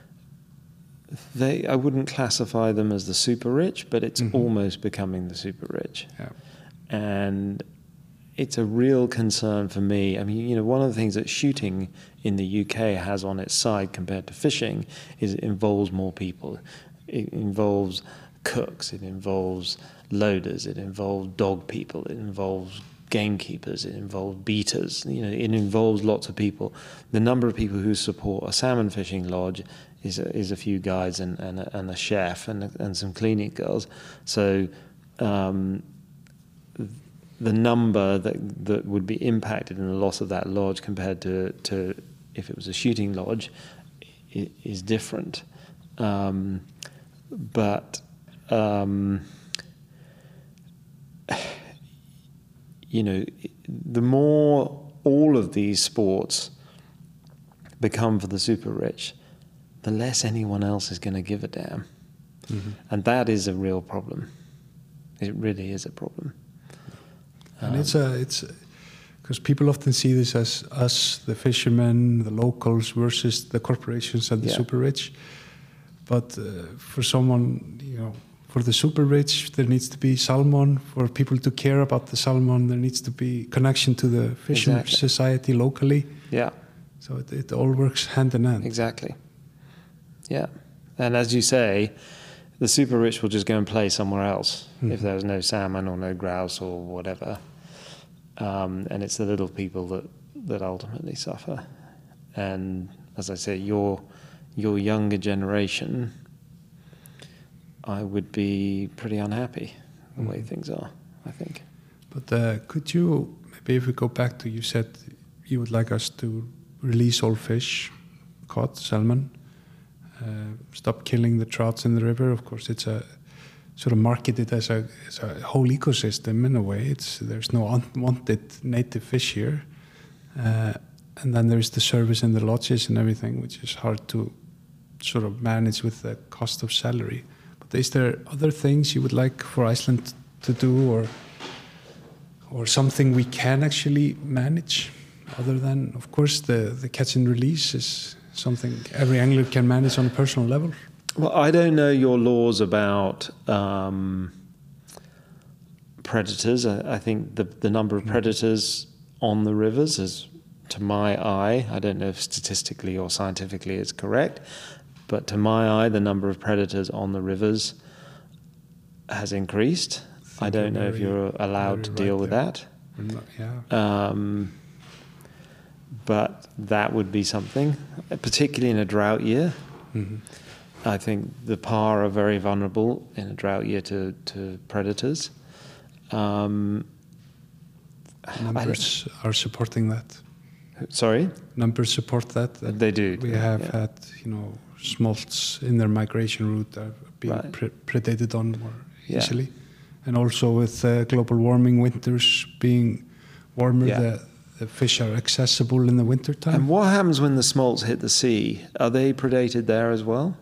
I wouldn't classify them as the super rich, but it's almost becoming the super rich.
Yeah.
And it's a real concern for me. I mean, you know, one of the things that shooting in the UK has on its side compared to fishing is it involves more people. It involves cooks, it involves loaders, it involves dog people, it involves gamekeepers, it involves beaters. You know, it involves lots of people. The number of people who support a salmon fishing lodge is a few guides and a chef and some cleaning girls. So the number that would be impacted in the loss of that lodge compared to if it was a shooting lodge is different. But you know, the more all of these sports become for the super rich, the less anyone else is going to give a damn. And that is a real problem. It really is a problem.
And it's because people often see this as us, the fishermen, the locals, versus the corporations and the super rich. But for someone, for the super rich, there needs to be salmon. For people to care about the salmon, there needs to be connection to the fishing society locally.
Yeah.
So it all works hand in hand.
Exactly. Yeah. And as you say, the super rich will just go and play somewhere else if there's no salmon or no grouse or whatever. And it's the little people that ultimately suffer. And as I say, your younger generation, I would be pretty unhappy the way things are, I think.
But could you, maybe if we go back to, you said you would like us to release all fish, caught salmon, stop killing the trouts in the river. Of course, it's a sort of marketed as a whole ecosystem in a way. There's no unwanted native fish here. And then there's the service in the lodges and everything, which is hard to sort of manage with the cost of salary. But is there other things you would like for Iceland to do, or something we can actually manage, other than, of course, the catch and release is something every angler can manage on a personal level?
Well, I don't know your laws about predators. I think the number of predators on the rivers is, to my eye, I don't know if statistically or scientifically it's correct, but to my eye, the number of predators on the rivers has increased. I don't know if you're allowed to deal with that.
Yeah.
But that would be something, particularly in a drought year. I think the par are very vulnerable in a drought year to predators.
Numbers are supporting that.
Sorry?
Numbers support that.
They do.
We have had, smolts in their migration route are being predated on more easily. And also with global warming, winters being warmer, the fish are accessible in the wintertime.
And what happens when the smolts hit the sea? Are they predated there as well?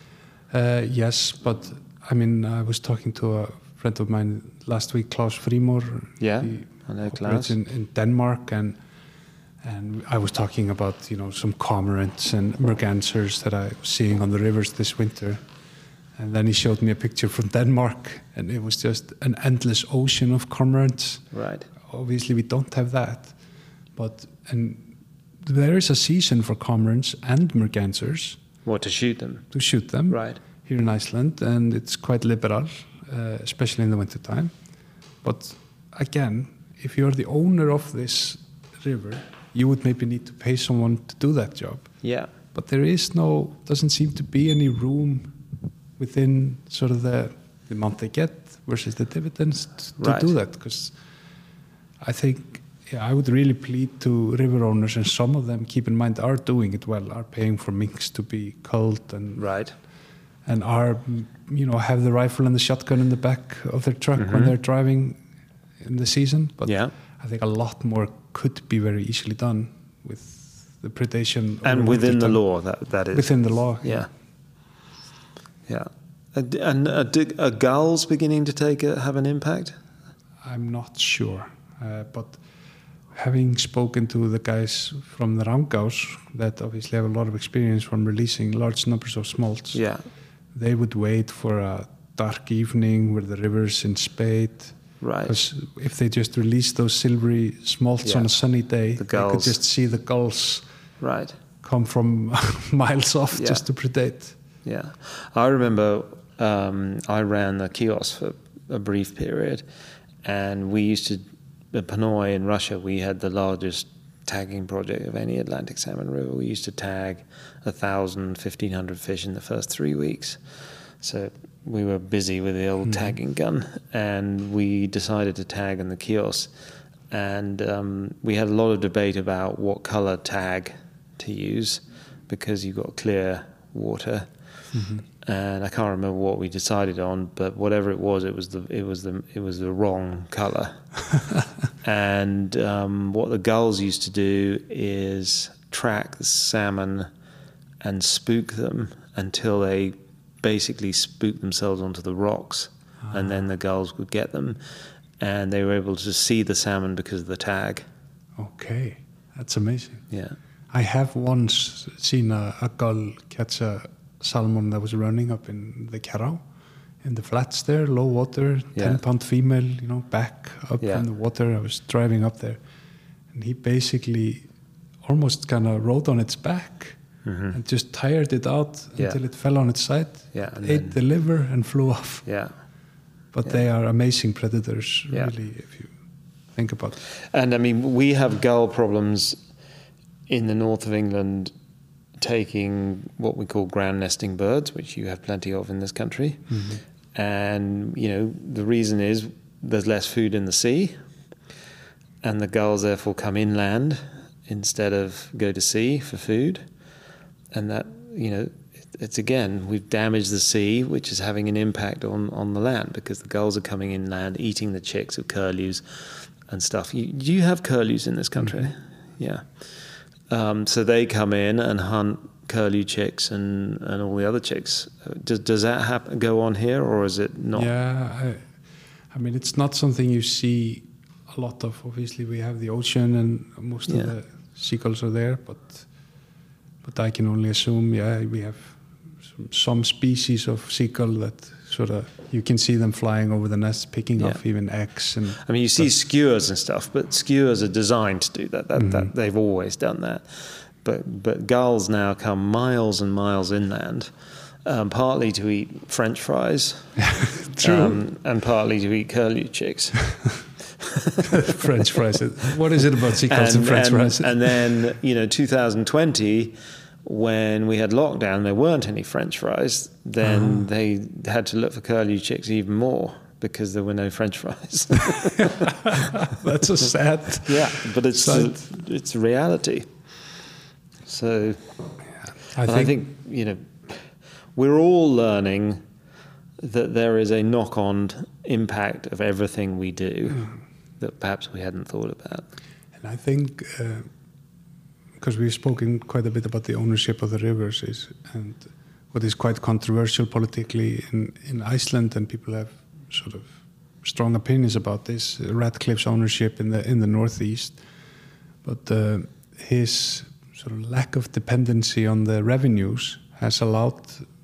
Yes, but I was talking to a friend of mine last week, Klaus Frimor.
Yeah, I know Klaus.
In Denmark, and I was talking about some cormorants and mergansers that I was seeing on the rivers this winter. And then he showed me a picture from Denmark, and it was just an endless ocean of cormorants.
Right.
Obviously, we don't have that, and there is a season for cormorants and mergansers.
What, to shoot them?
To shoot them,
right?
Here in Iceland, and it's quite liberal, especially in the wintertime. But again, if you're the owner of this river, you would maybe need to pay someone to do that job.
Yeah.
But there doesn't seem to be any room within sort of the amount they get versus the dividends to do that. Because I think, I would really plead to river owners, and some of them, keep in mind, are doing it well, are paying for minks to be culled and are, have the rifle and the shotgun in the back of their truck when they're driving in the season. But I think a lot more could be very easily done with the predation.
And within the law, that is.
Within the law.
Yeah. Yeah. And are gulls beginning to have an impact?
I'm not sure. But having spoken to the guys from the Rangás that obviously have a lot of experience from releasing large numbers of smolts, they would wait for a dark evening where the river's in spade.
Right.
Because if they just release those silvery smolts on a sunny day, they could just see the gulls come from miles off just to predate.
Yeah. I remember I ran the kiosk for a brief period, and we used to, at Panoi in Russia, we had the largest tagging project of any Atlantic salmon river. We used to tag 1,000, 1,500 fish in the first 3 weeks. So we were busy with the old tagging gun, and we decided to tag in the kiosk. And we had a lot of debate about what color tag to use, because you've got clear water. And I can't remember what we decided on, but whatever it was the wrong color. And what the gulls used to do is track the salmon and spook them until they basically spook themselves onto the rocks, and then the gulls would get them, and they were able to see the salmon because of the tag.
Okay, that's amazing.
Yeah.
I have once seen a gull catch a salmon that was running up in the Carrow, in the flats there, low water, 10-pound female, back up from the water. I was driving up there, and he basically almost kind of rode on its back and just tired it out until it fell on its side, ate the liver and flew off.
Yeah.
But they are amazing predators, really, if you think about it.
And I mean, we have gull problems in the north of England, taking what we call ground nesting birds, which you have plenty of in this country. And, the reason is there's less food in the sea, and the gulls therefore come inland instead of go to sea for food. And that, it's again, we've damaged the sea, which is having an impact on the land, because the gulls are coming inland, eating the chicks of curlews and stuff. Do you have curlews in this country? Yeah. So they come in and hunt curlew chicks and all the other chicks. Does that go on here, or is it not?
Yeah, I mean, it's not something you see a lot of. Obviously, we have the ocean and most of the seagulls are there, but I can only assume, we have some species of seagull that sort of, you can see them flying over the nest, picking off even eggs. And
I mean, you see skewers and stuff, but skewers are designed to do that. That they've always done that. But gulls now come miles and miles inland, partly to eat French fries,
True.
and partly to eat curlew chicks.
French fries. What is it about seagulls and French fries?
And then, 2020, when we had lockdown, there weren't any French fries. Then they had to look for curlew chicks even more, because there were no French fries.
That's a sad.
Yeah, but it's reality. So, I think we're all learning that there is a knock-on impact of everything we do that perhaps we hadn't thought about.
And I think, because we've spoken quite a bit about the ownership of the rivers, and what is quite controversial politically in Iceland, and people have sort of strong opinions about this, Ratcliffe's ownership in the northeast, but his sort of lack of dependency on the revenues has allowed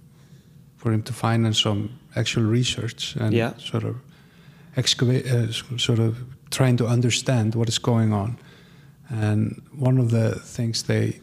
for him to finance some actual research and sort of excavate, sort of trying to understand what is going on. And one of the things they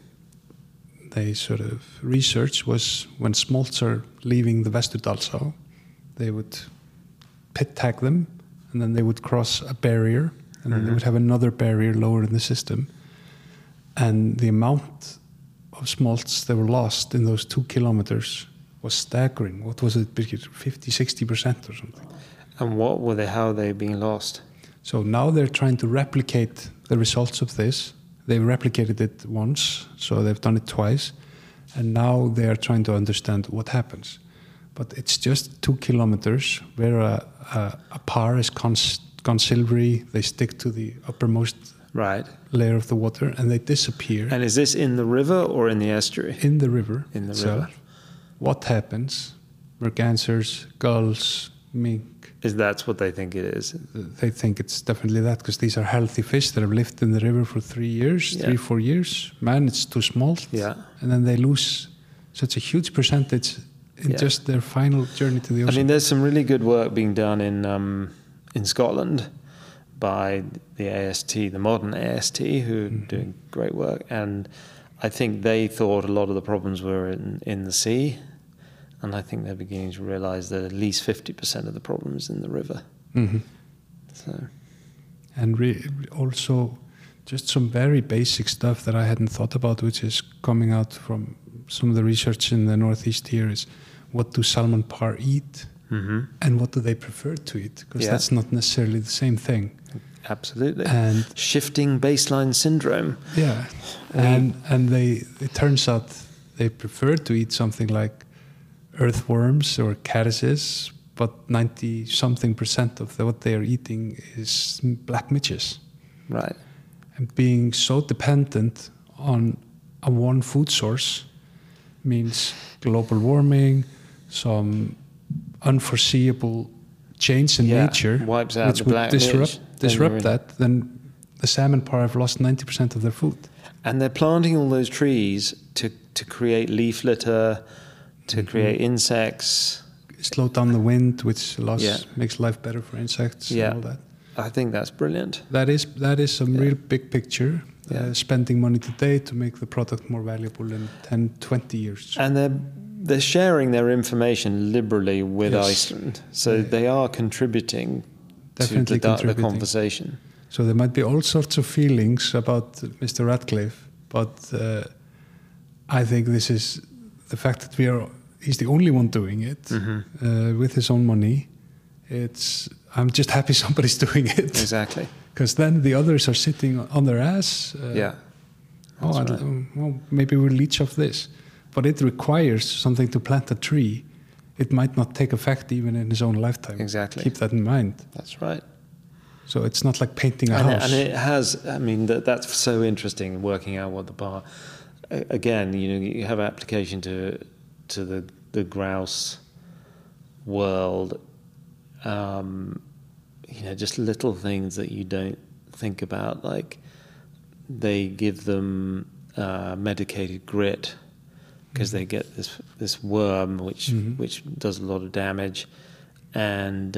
sort of researched was when smolts are leaving the Vesturdalsá, they would pit tag them, and then they would cross a barrier, and then they would have another barrier lower in the system. And the amount of smolts that were lost in those 2 kilometers was staggering. What was it, Birgir? 50-60% or something.
And how are they being lost?
So now they're trying to replicate the results of this. They've replicated it once, so they've done it twice, and now they are trying to understand what happens. But it's just 2 kilometers where a par is gone silvery. They stick to the uppermost layer of the water, and they disappear.
And is this in the river or in the estuary?
In the river.
In the
river. What happens? Mergansers, gulls, mink.
Is that what they think it is?
They think it's definitely that, because these are healthy fish that have lived in the river for 3-4 years. Man, it's too small.
Yeah.
And then they lose such a huge percentage in just their final journey to the ocean.
I mean, there's some really good work being done in Scotland by the AST, the modern AST, who are doing great work. And I think they thought a lot of the problems were in the sea. And I think they're beginning to realize that at least 50% of the problem is in the river. So,
and also just some very basic stuff that I hadn't thought about, which is coming out from some of the research in the northeast here, is what do salmon parr eat and what do they prefer to eat? Because that's not necessarily the same thing.
Absolutely.
And
shifting baseline syndrome.
Yeah. And it turns out they prefer to eat something like earthworms or caddises, but 90-something% of what they are eating is black midges.
Right.
And being so dependent on a one food source means global warming, some unforeseeable change in nature,
wipes out
which
the
would
black
disrupt that, then the salmon probably have lost 90% of their food.
And they're planting all those trees to create leaf litter, to create insects.
Slow down the wind, which makes life better for insects and all that.
I think that's brilliant.
That is some real big picture. Spending money today to make the product more valuable in 10, 20 years.
And they're sharing their information liberally with Iceland. So they are contributing to the conversation.
So there might be all sorts of feelings about Mr. Ratcliffe, but I think this is the fact that he's the only one doing it with his own money. I'm just happy somebody's doing it.
Exactly.
Because then the others are sitting on their ass. Maybe we'll leech off this. But it requires something to plant a tree. It might not take effect even in his own lifetime.
Exactly.
Keep that in mind.
That's right.
So it's not like painting a house.
And it has, I mean, that's so interesting, working out what the bar... Again, you have application to the grouse world. Just little things that you don't think about, like they give them medicated grit because they get this worm which does a lot of damage, and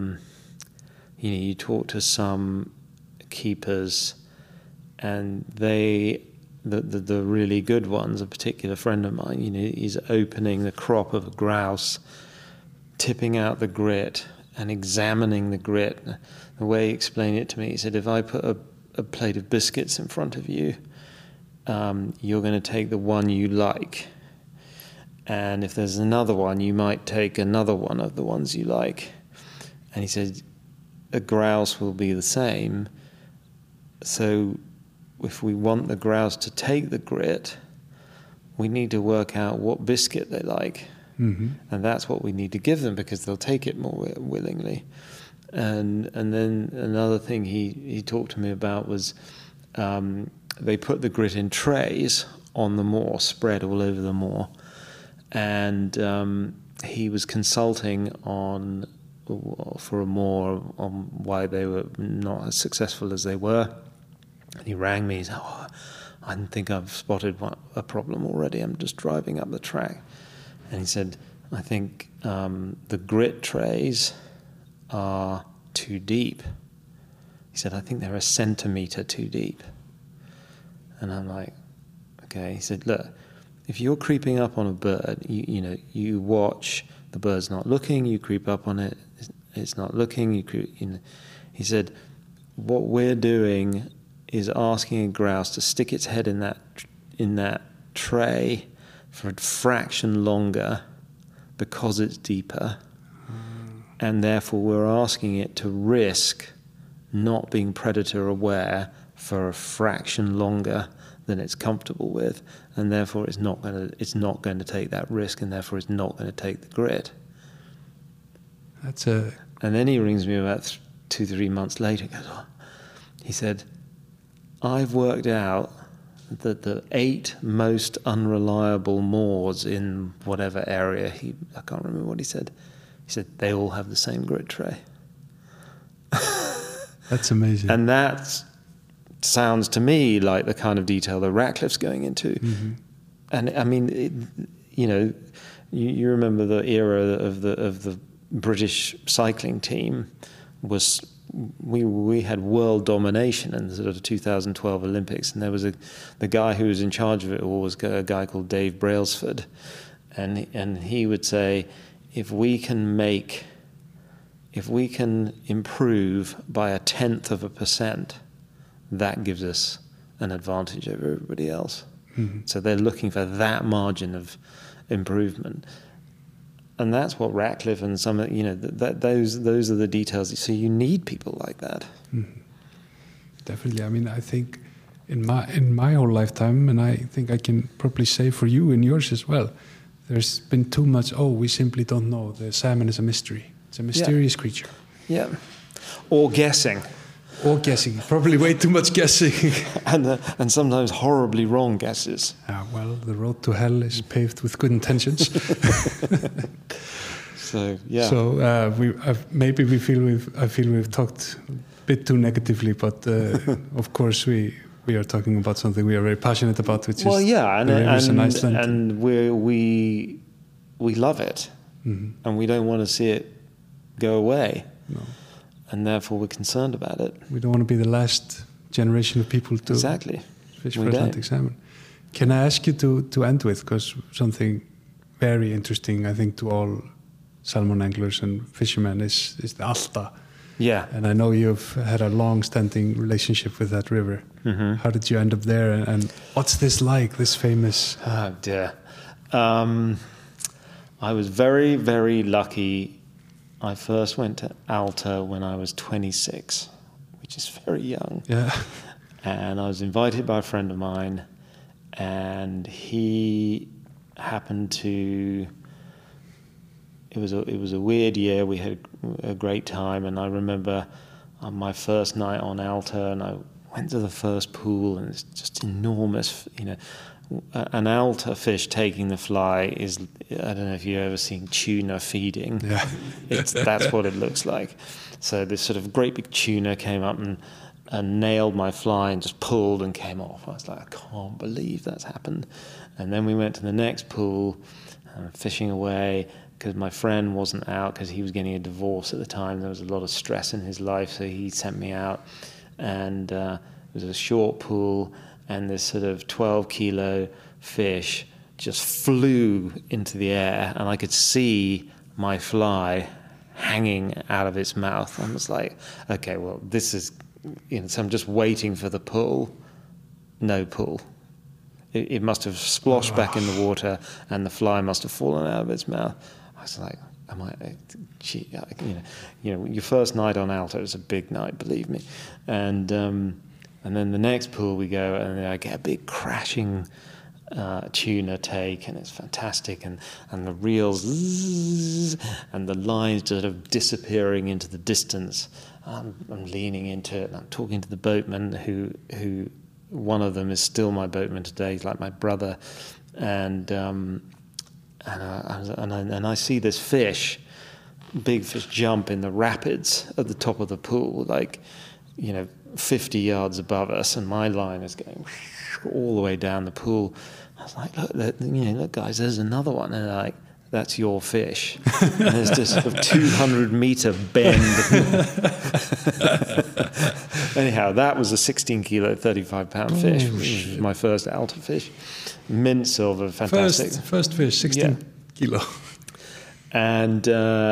you talk to some keepers, and the really good ones, a particular friend of mine, he's opening the crop of a grouse, tipping out the grit and examining the grit. The way he explained it to me, he said, if I put a plate of biscuits in front of you, you're going to take the one you like. And if there's another one, you might take another one of the ones you like. And he said, a grouse will be the same. So if we want the grouse to take the grit, we need to work out what biscuit they like. And that's what we need to give them, because they'll take it more willingly. And then another thing he talked to me about was they put the grit in trays on the moor, spread all over the moor. And he was consulting for a moor on why they were not as successful as they were. And he rang me. He said, I think I've spotted a problem already. I'm just driving up the track. And he said, I think the grit trays are too deep. He said, I think they're a centimetre too deep. And I'm like, okay. He said, look, if you're creeping up on a bird, you watch, the bird's not looking, you creep up on it, it's not looking. He said, what we're doing is asking a grouse to stick its head in that tray for a fraction longer because it's deeper, and therefore we're asking it to risk not being predator aware for a fraction longer than it's comfortable with, and therefore it's not going to take that risk, and therefore it's not going to take the grit. And then he rings me about 2-3 months later and goes, he said, I've worked out that the 8 most unreliable moors in whatever area, I can't remember what he said. He said, they all have the same grit tray.
That's amazing.
And that sounds to me like the kind of detail that Ratcliffe's going into. And I mean, you remember the era of the British cycling team was... We had world domination in the sort of 2012 Olympics, and there was the guy who was in charge of it all was a guy called Dave Brailsford, and he would say, if we can improve by 0.1%, that gives us an advantage over everybody else. So they're looking for that margin of improvement. And that's what Ratcliffe and some, those are the details. So you need people like that.
Definitely. I mean, I think in my whole lifetime, and I think I can probably say for you and yours as well, there's been too much, we simply don't know. The salmon is a mystery. It's a mysterious creature.
Yeah. Or guessing.
Or guessing, probably way too much guessing.
and sometimes horribly wrong guesses.
Well, the road to hell is paved with good intentions.
So yeah.
So maybe I feel we've talked a bit too negatively, but of course we are talking about something we are very passionate about, which is the rivers in Iceland.
And we love it, and we don't want to see it go away. No. And therefore we're concerned about it.
We don't want to be the last generation of people to fish for Atlantic salmon. Can I ask you to end with, because something very interesting, I think, to all salmon anglers and fishermen is the Alta.
Yeah.
And I know you've had a long-standing relationship with that river. Mm-hmm. How did you end up there? And what's this like, this famous...
Oh, dear. I was very, very lucky. I first went to Alta when I was 26, which is very young.
Yeah.
And I was invited by a friend of mine, and he happened to... It was a weird year. We had a great time, and I remember on my first night on Alta, and I went to the first pool, and it's just enormous. An Alta fish taking the fly is, I don't know if you've ever seen tuna feeding.
Yeah.
That's what it looks like. So this sort of great big tuna came up and nailed my fly and just pulled and came off. I was like, I can't believe that's happened. And then we went to the next pool, fishing away, because my friend wasn't out because he was getting a divorce at the time. There was a lot of stress in his life, so he sent me out. And it was a short pool, and this sort of 12-kilo fish just flew into the air, and I could see my fly hanging out of its mouth. I was like, okay, well, this is... so I'm just waiting for the pull. No pull. It must have splashed back in the water, and the fly must have fallen out of its mouth. I was like, your first night on Alta is a big night, believe me. And then the next pool we go, and I get a big crashing tuna take, and it's fantastic, and the reels, and the lines sort of disappearing into the distance. I'm leaning into it, and I'm talking to the boatman, who one of them is still my boatman today. He's like my brother, and I see this fish, big fish, jump in the rapids at the top of the pool, 50 yards above us, and my line is going all the way down the pool. I was like, look, guys, there's another one. And they're like, that's your fish. And there's this sort of 200-meter bend. Anyhow, that was a 16-kilo, 35-pound fish. It was my first Alta fish. Mint silver, fantastic.
First fish, 16 kilo.
And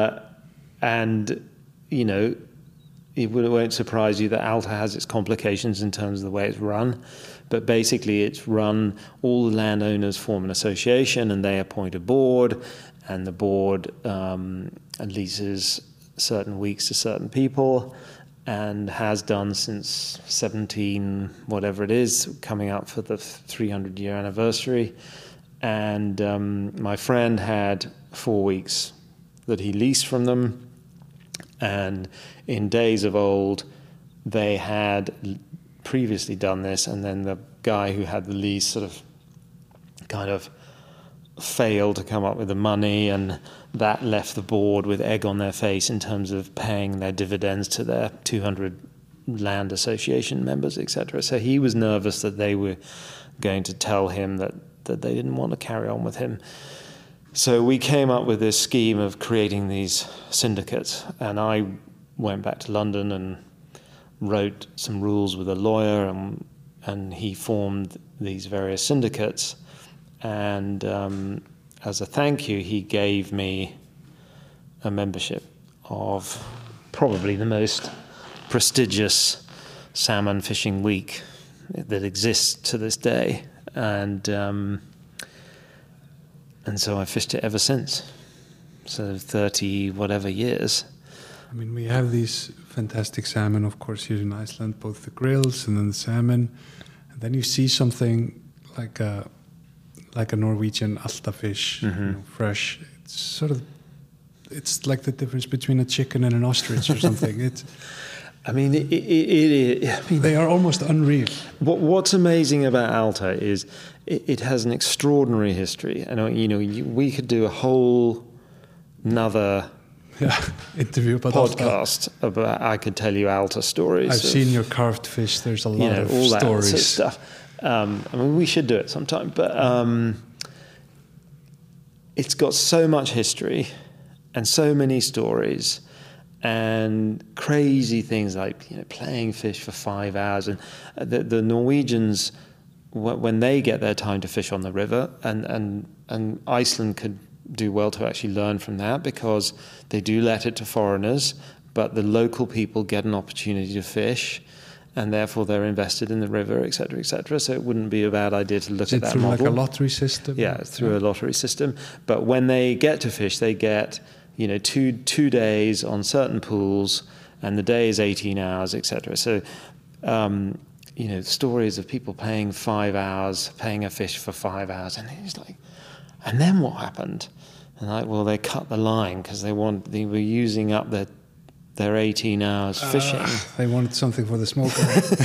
it won't surprise you that Alta has its complications in terms of the way it's run. But basically it's run, all the landowners form an association and they appoint a board, and the board leases certain weeks to certain people, and has done since 17, whatever it is, coming up for the 300-year anniversary. And my friend had 4 weeks that he leased from them. And in days of old, they had previously done this, and then the guy who had the lease sort of kind of failed to come up with the money, and that left the board with egg on their face in terms of paying their dividends to their 200 land association members, etc. So he was nervous that they were going to tell him that they didn't want to carry on with him. So we came up with this scheme of creating these syndicates, and I went back to London and wrote some rules with a lawyer, and he formed these various syndicates. And as a thank you, he gave me a membership of probably the most prestigious salmon fishing week that exists to this day. And so I fished it ever since. So 30 whatever years.
I mean, we have these fantastic salmon, of course, here in Iceland, both the grills and then the salmon. And then you see something like a Norwegian Alta fish, fresh. It's like the difference between a chicken and an ostrich or something.
I mean,
they are almost unreal.
What's amazing about Alta is it has an extraordinary history. And we could do a whole another
interview about
podcast about. I could tell you Alta stories.
I've seen your carved fish. There's a lot of
all
stories.
That sort of stuff. I mean, we should do it sometime. But it's got so much history and so many stories. And crazy things like playing fish for 5 hours, and the Norwegians, when they get their time to fish on the river, and Iceland could do well to actually learn from that, because they do let it to foreigners, but the local people get an opportunity to fish, and therefore they're invested in the river, etc., etc. So it wouldn't be a bad idea to look at that model.
Through like a lottery system?
Yeah, through a lottery system. But when they get to fish, they get 2 days on certain pools, and the day is 18 hours, etc. So, stories of people paying 5 hours, paying a fish for 5 hours, and it's like, and then what happened? And well, they cut the line because they were using up their 18 hours fishing.
They wanted something for the smoker.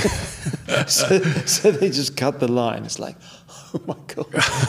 so they just cut the line. It's like, oh my God.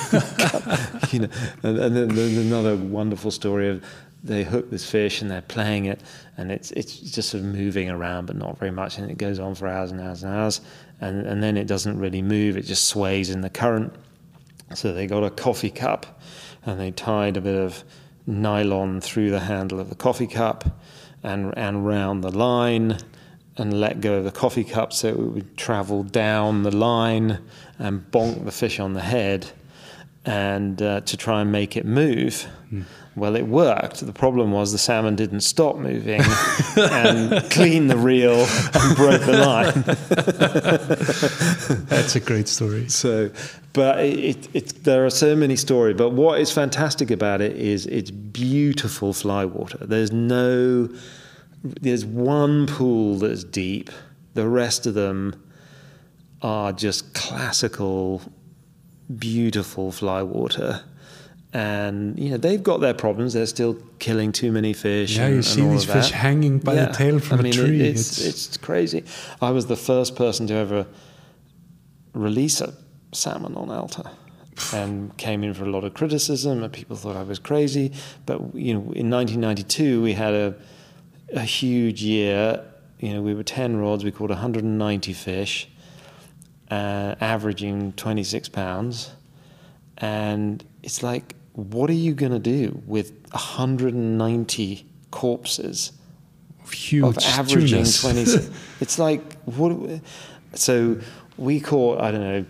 And then there's another wonderful story of, they hook this fish and they're playing it, and it's just sort of moving around, but not very much, and it goes on for hours and hours and hours, and then it doesn't really move, it just sways in the current. So they got a coffee cup, and they tied a bit of nylon through the handle of the coffee cup and round the line, and let go of the coffee cup so it would travel down the line and bonk the fish on the head, and to try and make it move. Well, it worked. The problem was the salmon didn't stop moving and cleaned the reel and broke the line.
That's a great story.
So, but there are so many stories. But what is fantastic about it is it's beautiful fly water. There's one pool that's deep. The rest of them are just classical, beautiful fly water. And they've got their problems. They're still killing too many fish.
Yeah, you see these fish hanging by the tail from a tree.
It's crazy. I was the first person to ever release a salmon on Alta, and came in for a lot of criticism, and people thought I was crazy. But in 1992 we had a huge year. We were 10 rods. We caught 190 fish, averaging 26 pounds, and it's like, what are you going to do with 190 corpses
huge
of averaging
tunas.
26? It's like, what? So we caught, I don't know,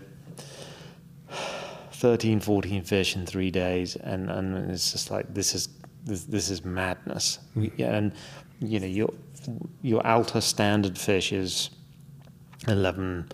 13, 14 fish in 3 days, and it's just like, this is madness. And your Alta standard fish is 11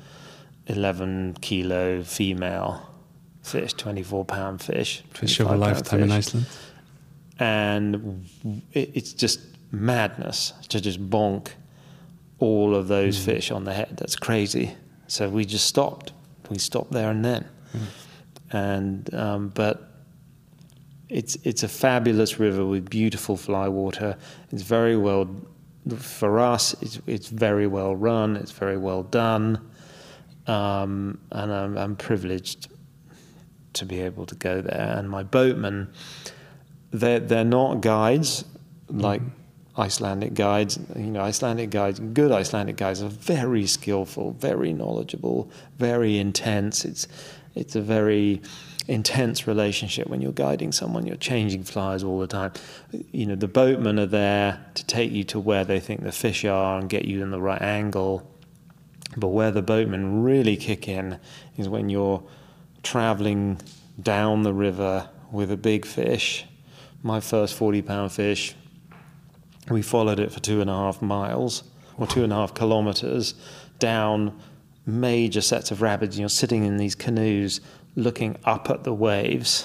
kilo female fish, 24-pound fish.
Fish of a lifetime in Iceland.
And it's just madness to just bonk all of those fish on the head. That's crazy. So we just stopped. We stopped there and then. And but it's a fabulous river with beautiful fly water. It's very well, for us, it's very well run. It's very well done. And I'm privileged to be able to go there. And my boatmen, they're not guides like Icelandic guides. Icelandic guides, good Icelandic guides, are very skillful, very knowledgeable, very intense. It's a very intense relationship when you're guiding someone. You're changing flies all the time. The boatmen are there to take you to where they think the fish are and get you in the right angle. But where the boatmen really kick in is when you're traveling down the river with a big fish. My first 40-pound fish, we followed it for 2.5 miles or 2.5 kilometers down major sets of rapids. You're sitting in these canoes looking up at the waves.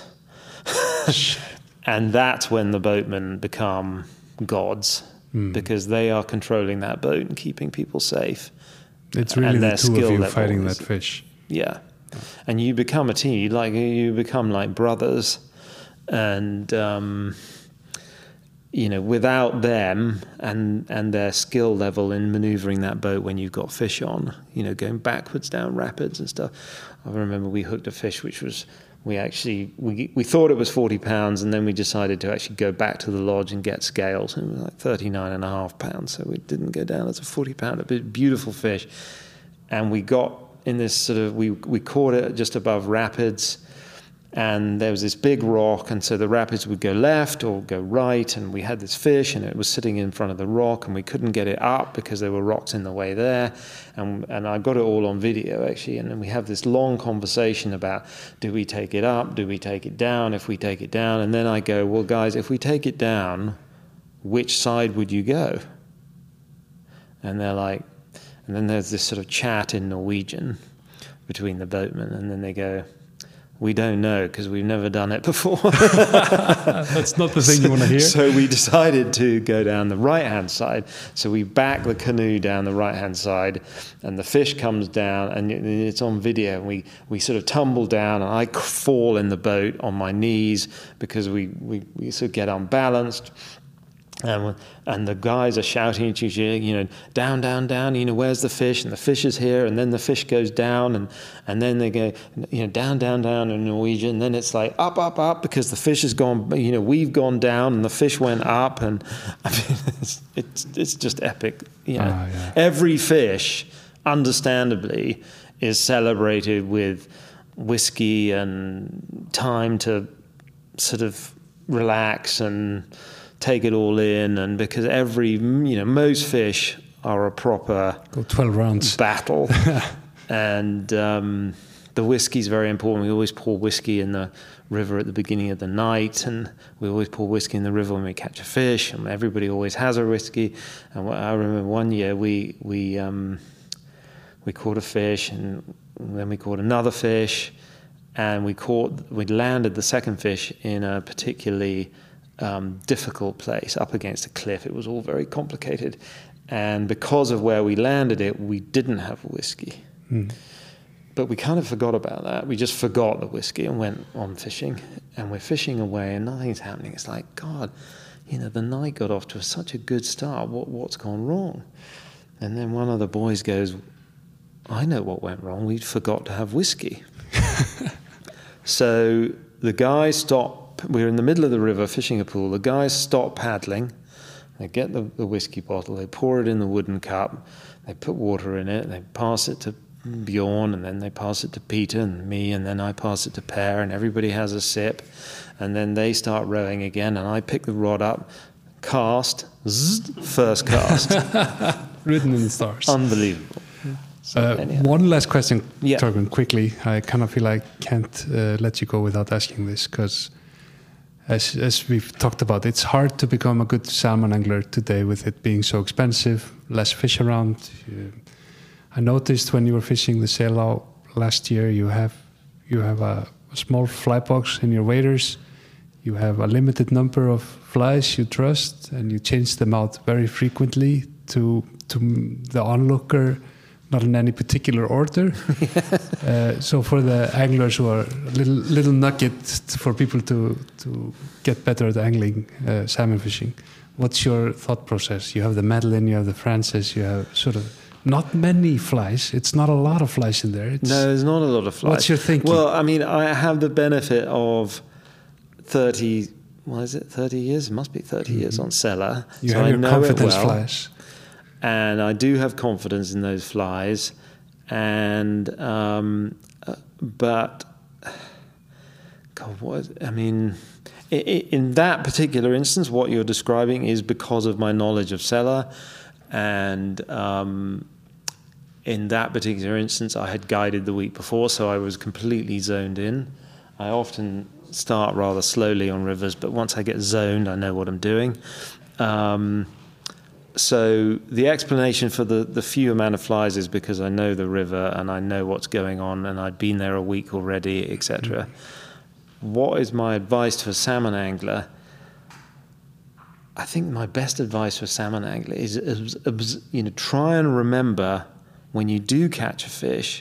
And that's when the boatmen become gods, because they are controlling that boat and keeping people safe.
It's really the two of you fighting that fish.
Yeah. And you become a team, you become like brothers. And without them and their skill level in maneuvering that boat when you've got fish on, going backwards down rapids and stuff. I remember we hooked a fish which was, we thought it was 40 pounds, and then we decided to actually go back to the lodge and get scales, and it was like 39.5 pounds, so we didn't go down as a 40 pounder, but beautiful fish. And we got in this sort of, we caught it just above rapids, and there was this big rock, and so the rapids would go left or go right, and we had this fish, and it was sitting in front of the rock, and we couldn't get it up because there were rocks in the way there, and I got it all on video, actually, and then we have this long conversation about, do we take it up, do we take it down, if we take it down, and then I go, well, guys, if we take it down, which side would you go? And they're like, and then there's this sort of chat in Norwegian between the boatmen, and then they go, we don't know because we've never done it before.
That's not the thing you want to hear.
So we decided to go down the right-hand side. So we back the canoe down the right-hand side, and the fish comes down, and it's on video. And we sort of tumble down, and I fall in the boat on my knees because we sort of get unbalanced. And the guys are shouting at you, down, down, down, where's the fish? And the fish is here, and then the fish goes down, and then they go, down, down, down in Norwegian, and then it's like up, up, up, because the fish has gone, we've gone down, and the fish went up, and I mean, it's just epic.
Yeah.
Every fish, understandably, is celebrated with whiskey and time to sort of relax and take it all in, and because most fish are a proper
go 12 rounds
battle, and the whiskey's very important. We always pour whiskey in the river at the beginning of the night, and we always pour whiskey in the river when we catch a fish, and everybody always has a whiskey. And I remember one year we caught a fish, and then we caught another fish, and we landed the second fish in a particularly difficult place up against a cliff. It was all very complicated, and because of where we landed it, we didn't have whiskey. But we kind of forgot about that. We just forgot the whiskey and went on fishing, and we're fishing away and nothing's happening. It's like, God, the night got off to such a good start. What's gone wrong? And then one of the boys goes, I know what went wrong. We forgot to have whiskey. So the guys stopped. We were in the middle of the river fishing a pool. The guys stop paddling. They get the whiskey bottle. They pour it in the wooden cup. They put water in it. They pass it to Bjorn, and then they pass it to Peter and me, and then I pass it to Per, and everybody has a sip. And then they start rowing again, and I pick the rod up, cast, first cast.
Written in the stars.
Unbelievable.
One last question,
Yeah.
Torben, quickly. I kind of feel I can't let you go without asking this, because as we've talked about, it's hard to become a good salmon angler today with it being so expensive, less fish around. I noticed when you were fishing the Selá last year, you have a small fly box in your waders. You have a limited number of flies you trust, and you change them out very frequently to the onlooker, not in any particular order. So for the anglers who are a little nugget for people to get better at angling salmon fishing, what's your thought process? You have the Madeline, you have the Francis, you have sort of not many flies. It's not a lot of flies in there.
No, there's not a lot of flies.
What's your thinking?
Well, I mean, I have the benefit of 30 years? It must be 30 years on Selá.
You
so
have
I
your
know
confidence
it well.
flies.
And I do have confidence in those flies, and but God, in that particular instance, what you're describing is because of my knowledge of Selá, and in that particular instance, I had guided the week before, so I was completely zoned in. I often start rather slowly on rivers, but once I get zoned, I know what I'm doing. So the explanation for the few amount of flies is because I know the river and I know what's going on, and I'd been there a week already, etc. What is my advice to a salmon angler? I think my best advice for a salmon angler is try and remember when you do catch a fish.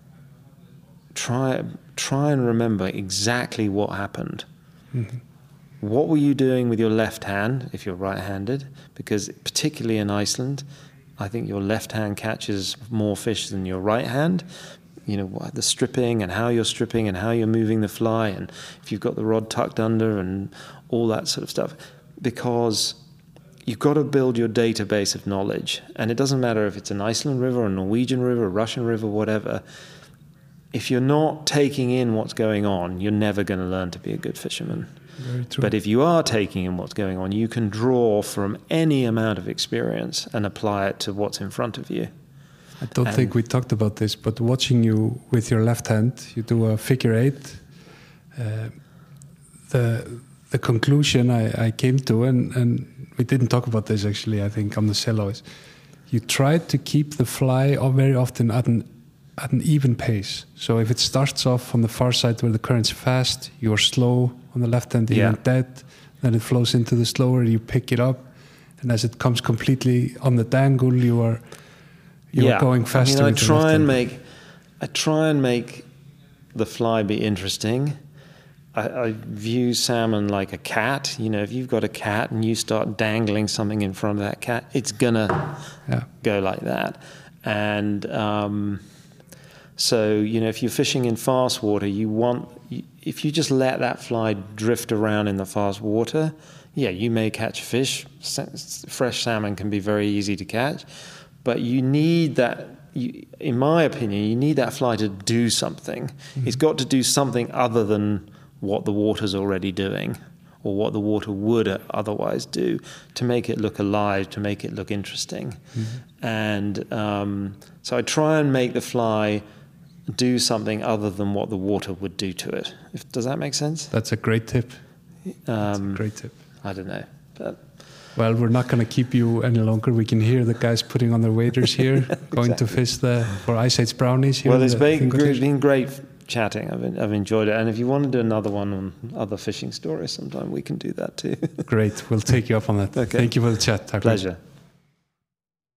Try and remember exactly what happened. what were you doing with your left hand if you're right-handed? Because particularly in Iceland, I think your left hand catches more fish than your right hand. You know, the stripping and how you're stripping and how you're moving the fly, and if you've got the rod tucked under and all that sort of stuff. Because you've got to build your database of knowledge. And it doesn't matter if it's an Iceland river, a Norwegian river, a Russian river, whatever. If you're not taking in what's going on, you're never going to learn to be a good fisherman.
Very true.
But if you are taking in what's going on, you can draw from any amount of experience and apply it to what's in front of you.
I don't think we talked about this, but watching you with your left hand, you do a figure eight. The conclusion I came to, and we didn't talk about this actually, I think, on the cello, is you try to keep the fly very often at an even pace. So if it starts off on the far side where the current's fast, you're slow on the left hand, even dead, then it flows into the slower, you pick it up, and as it comes completely on the dangle, you're going faster.
I try and make the fly be interesting. I view salmon like a cat. You know, if you've got a cat and you start dangling something in front of that cat, it's gonna go like that. And so, you know, if you're fishing in fast water, if you just let that fly drift around in the fast water, you may catch fish. Fresh salmon can be very easy to catch, but you need that. In my opinion, you need that fly to do something. Mm-hmm. It's got to do something other than what the water's already doing, or what the water would otherwise do, to make it look alive, to make it look interesting. Mm-hmm. And so I try and make the fly do something other than what the water would do to it. Does that make sense?
That's a great tip. That's a great tip.
I don't know. But
well, we're not going to keep you any longer. We can hear the guys putting on their waders here, going to fish for Ice Age brownies. Here
it's been great chatting. I've enjoyed it. And if you want to do another one on other fishing stories sometime, we can do that too.
Great. We'll take you up on that.
Okay.
Thank you for the chat.
Pleasure.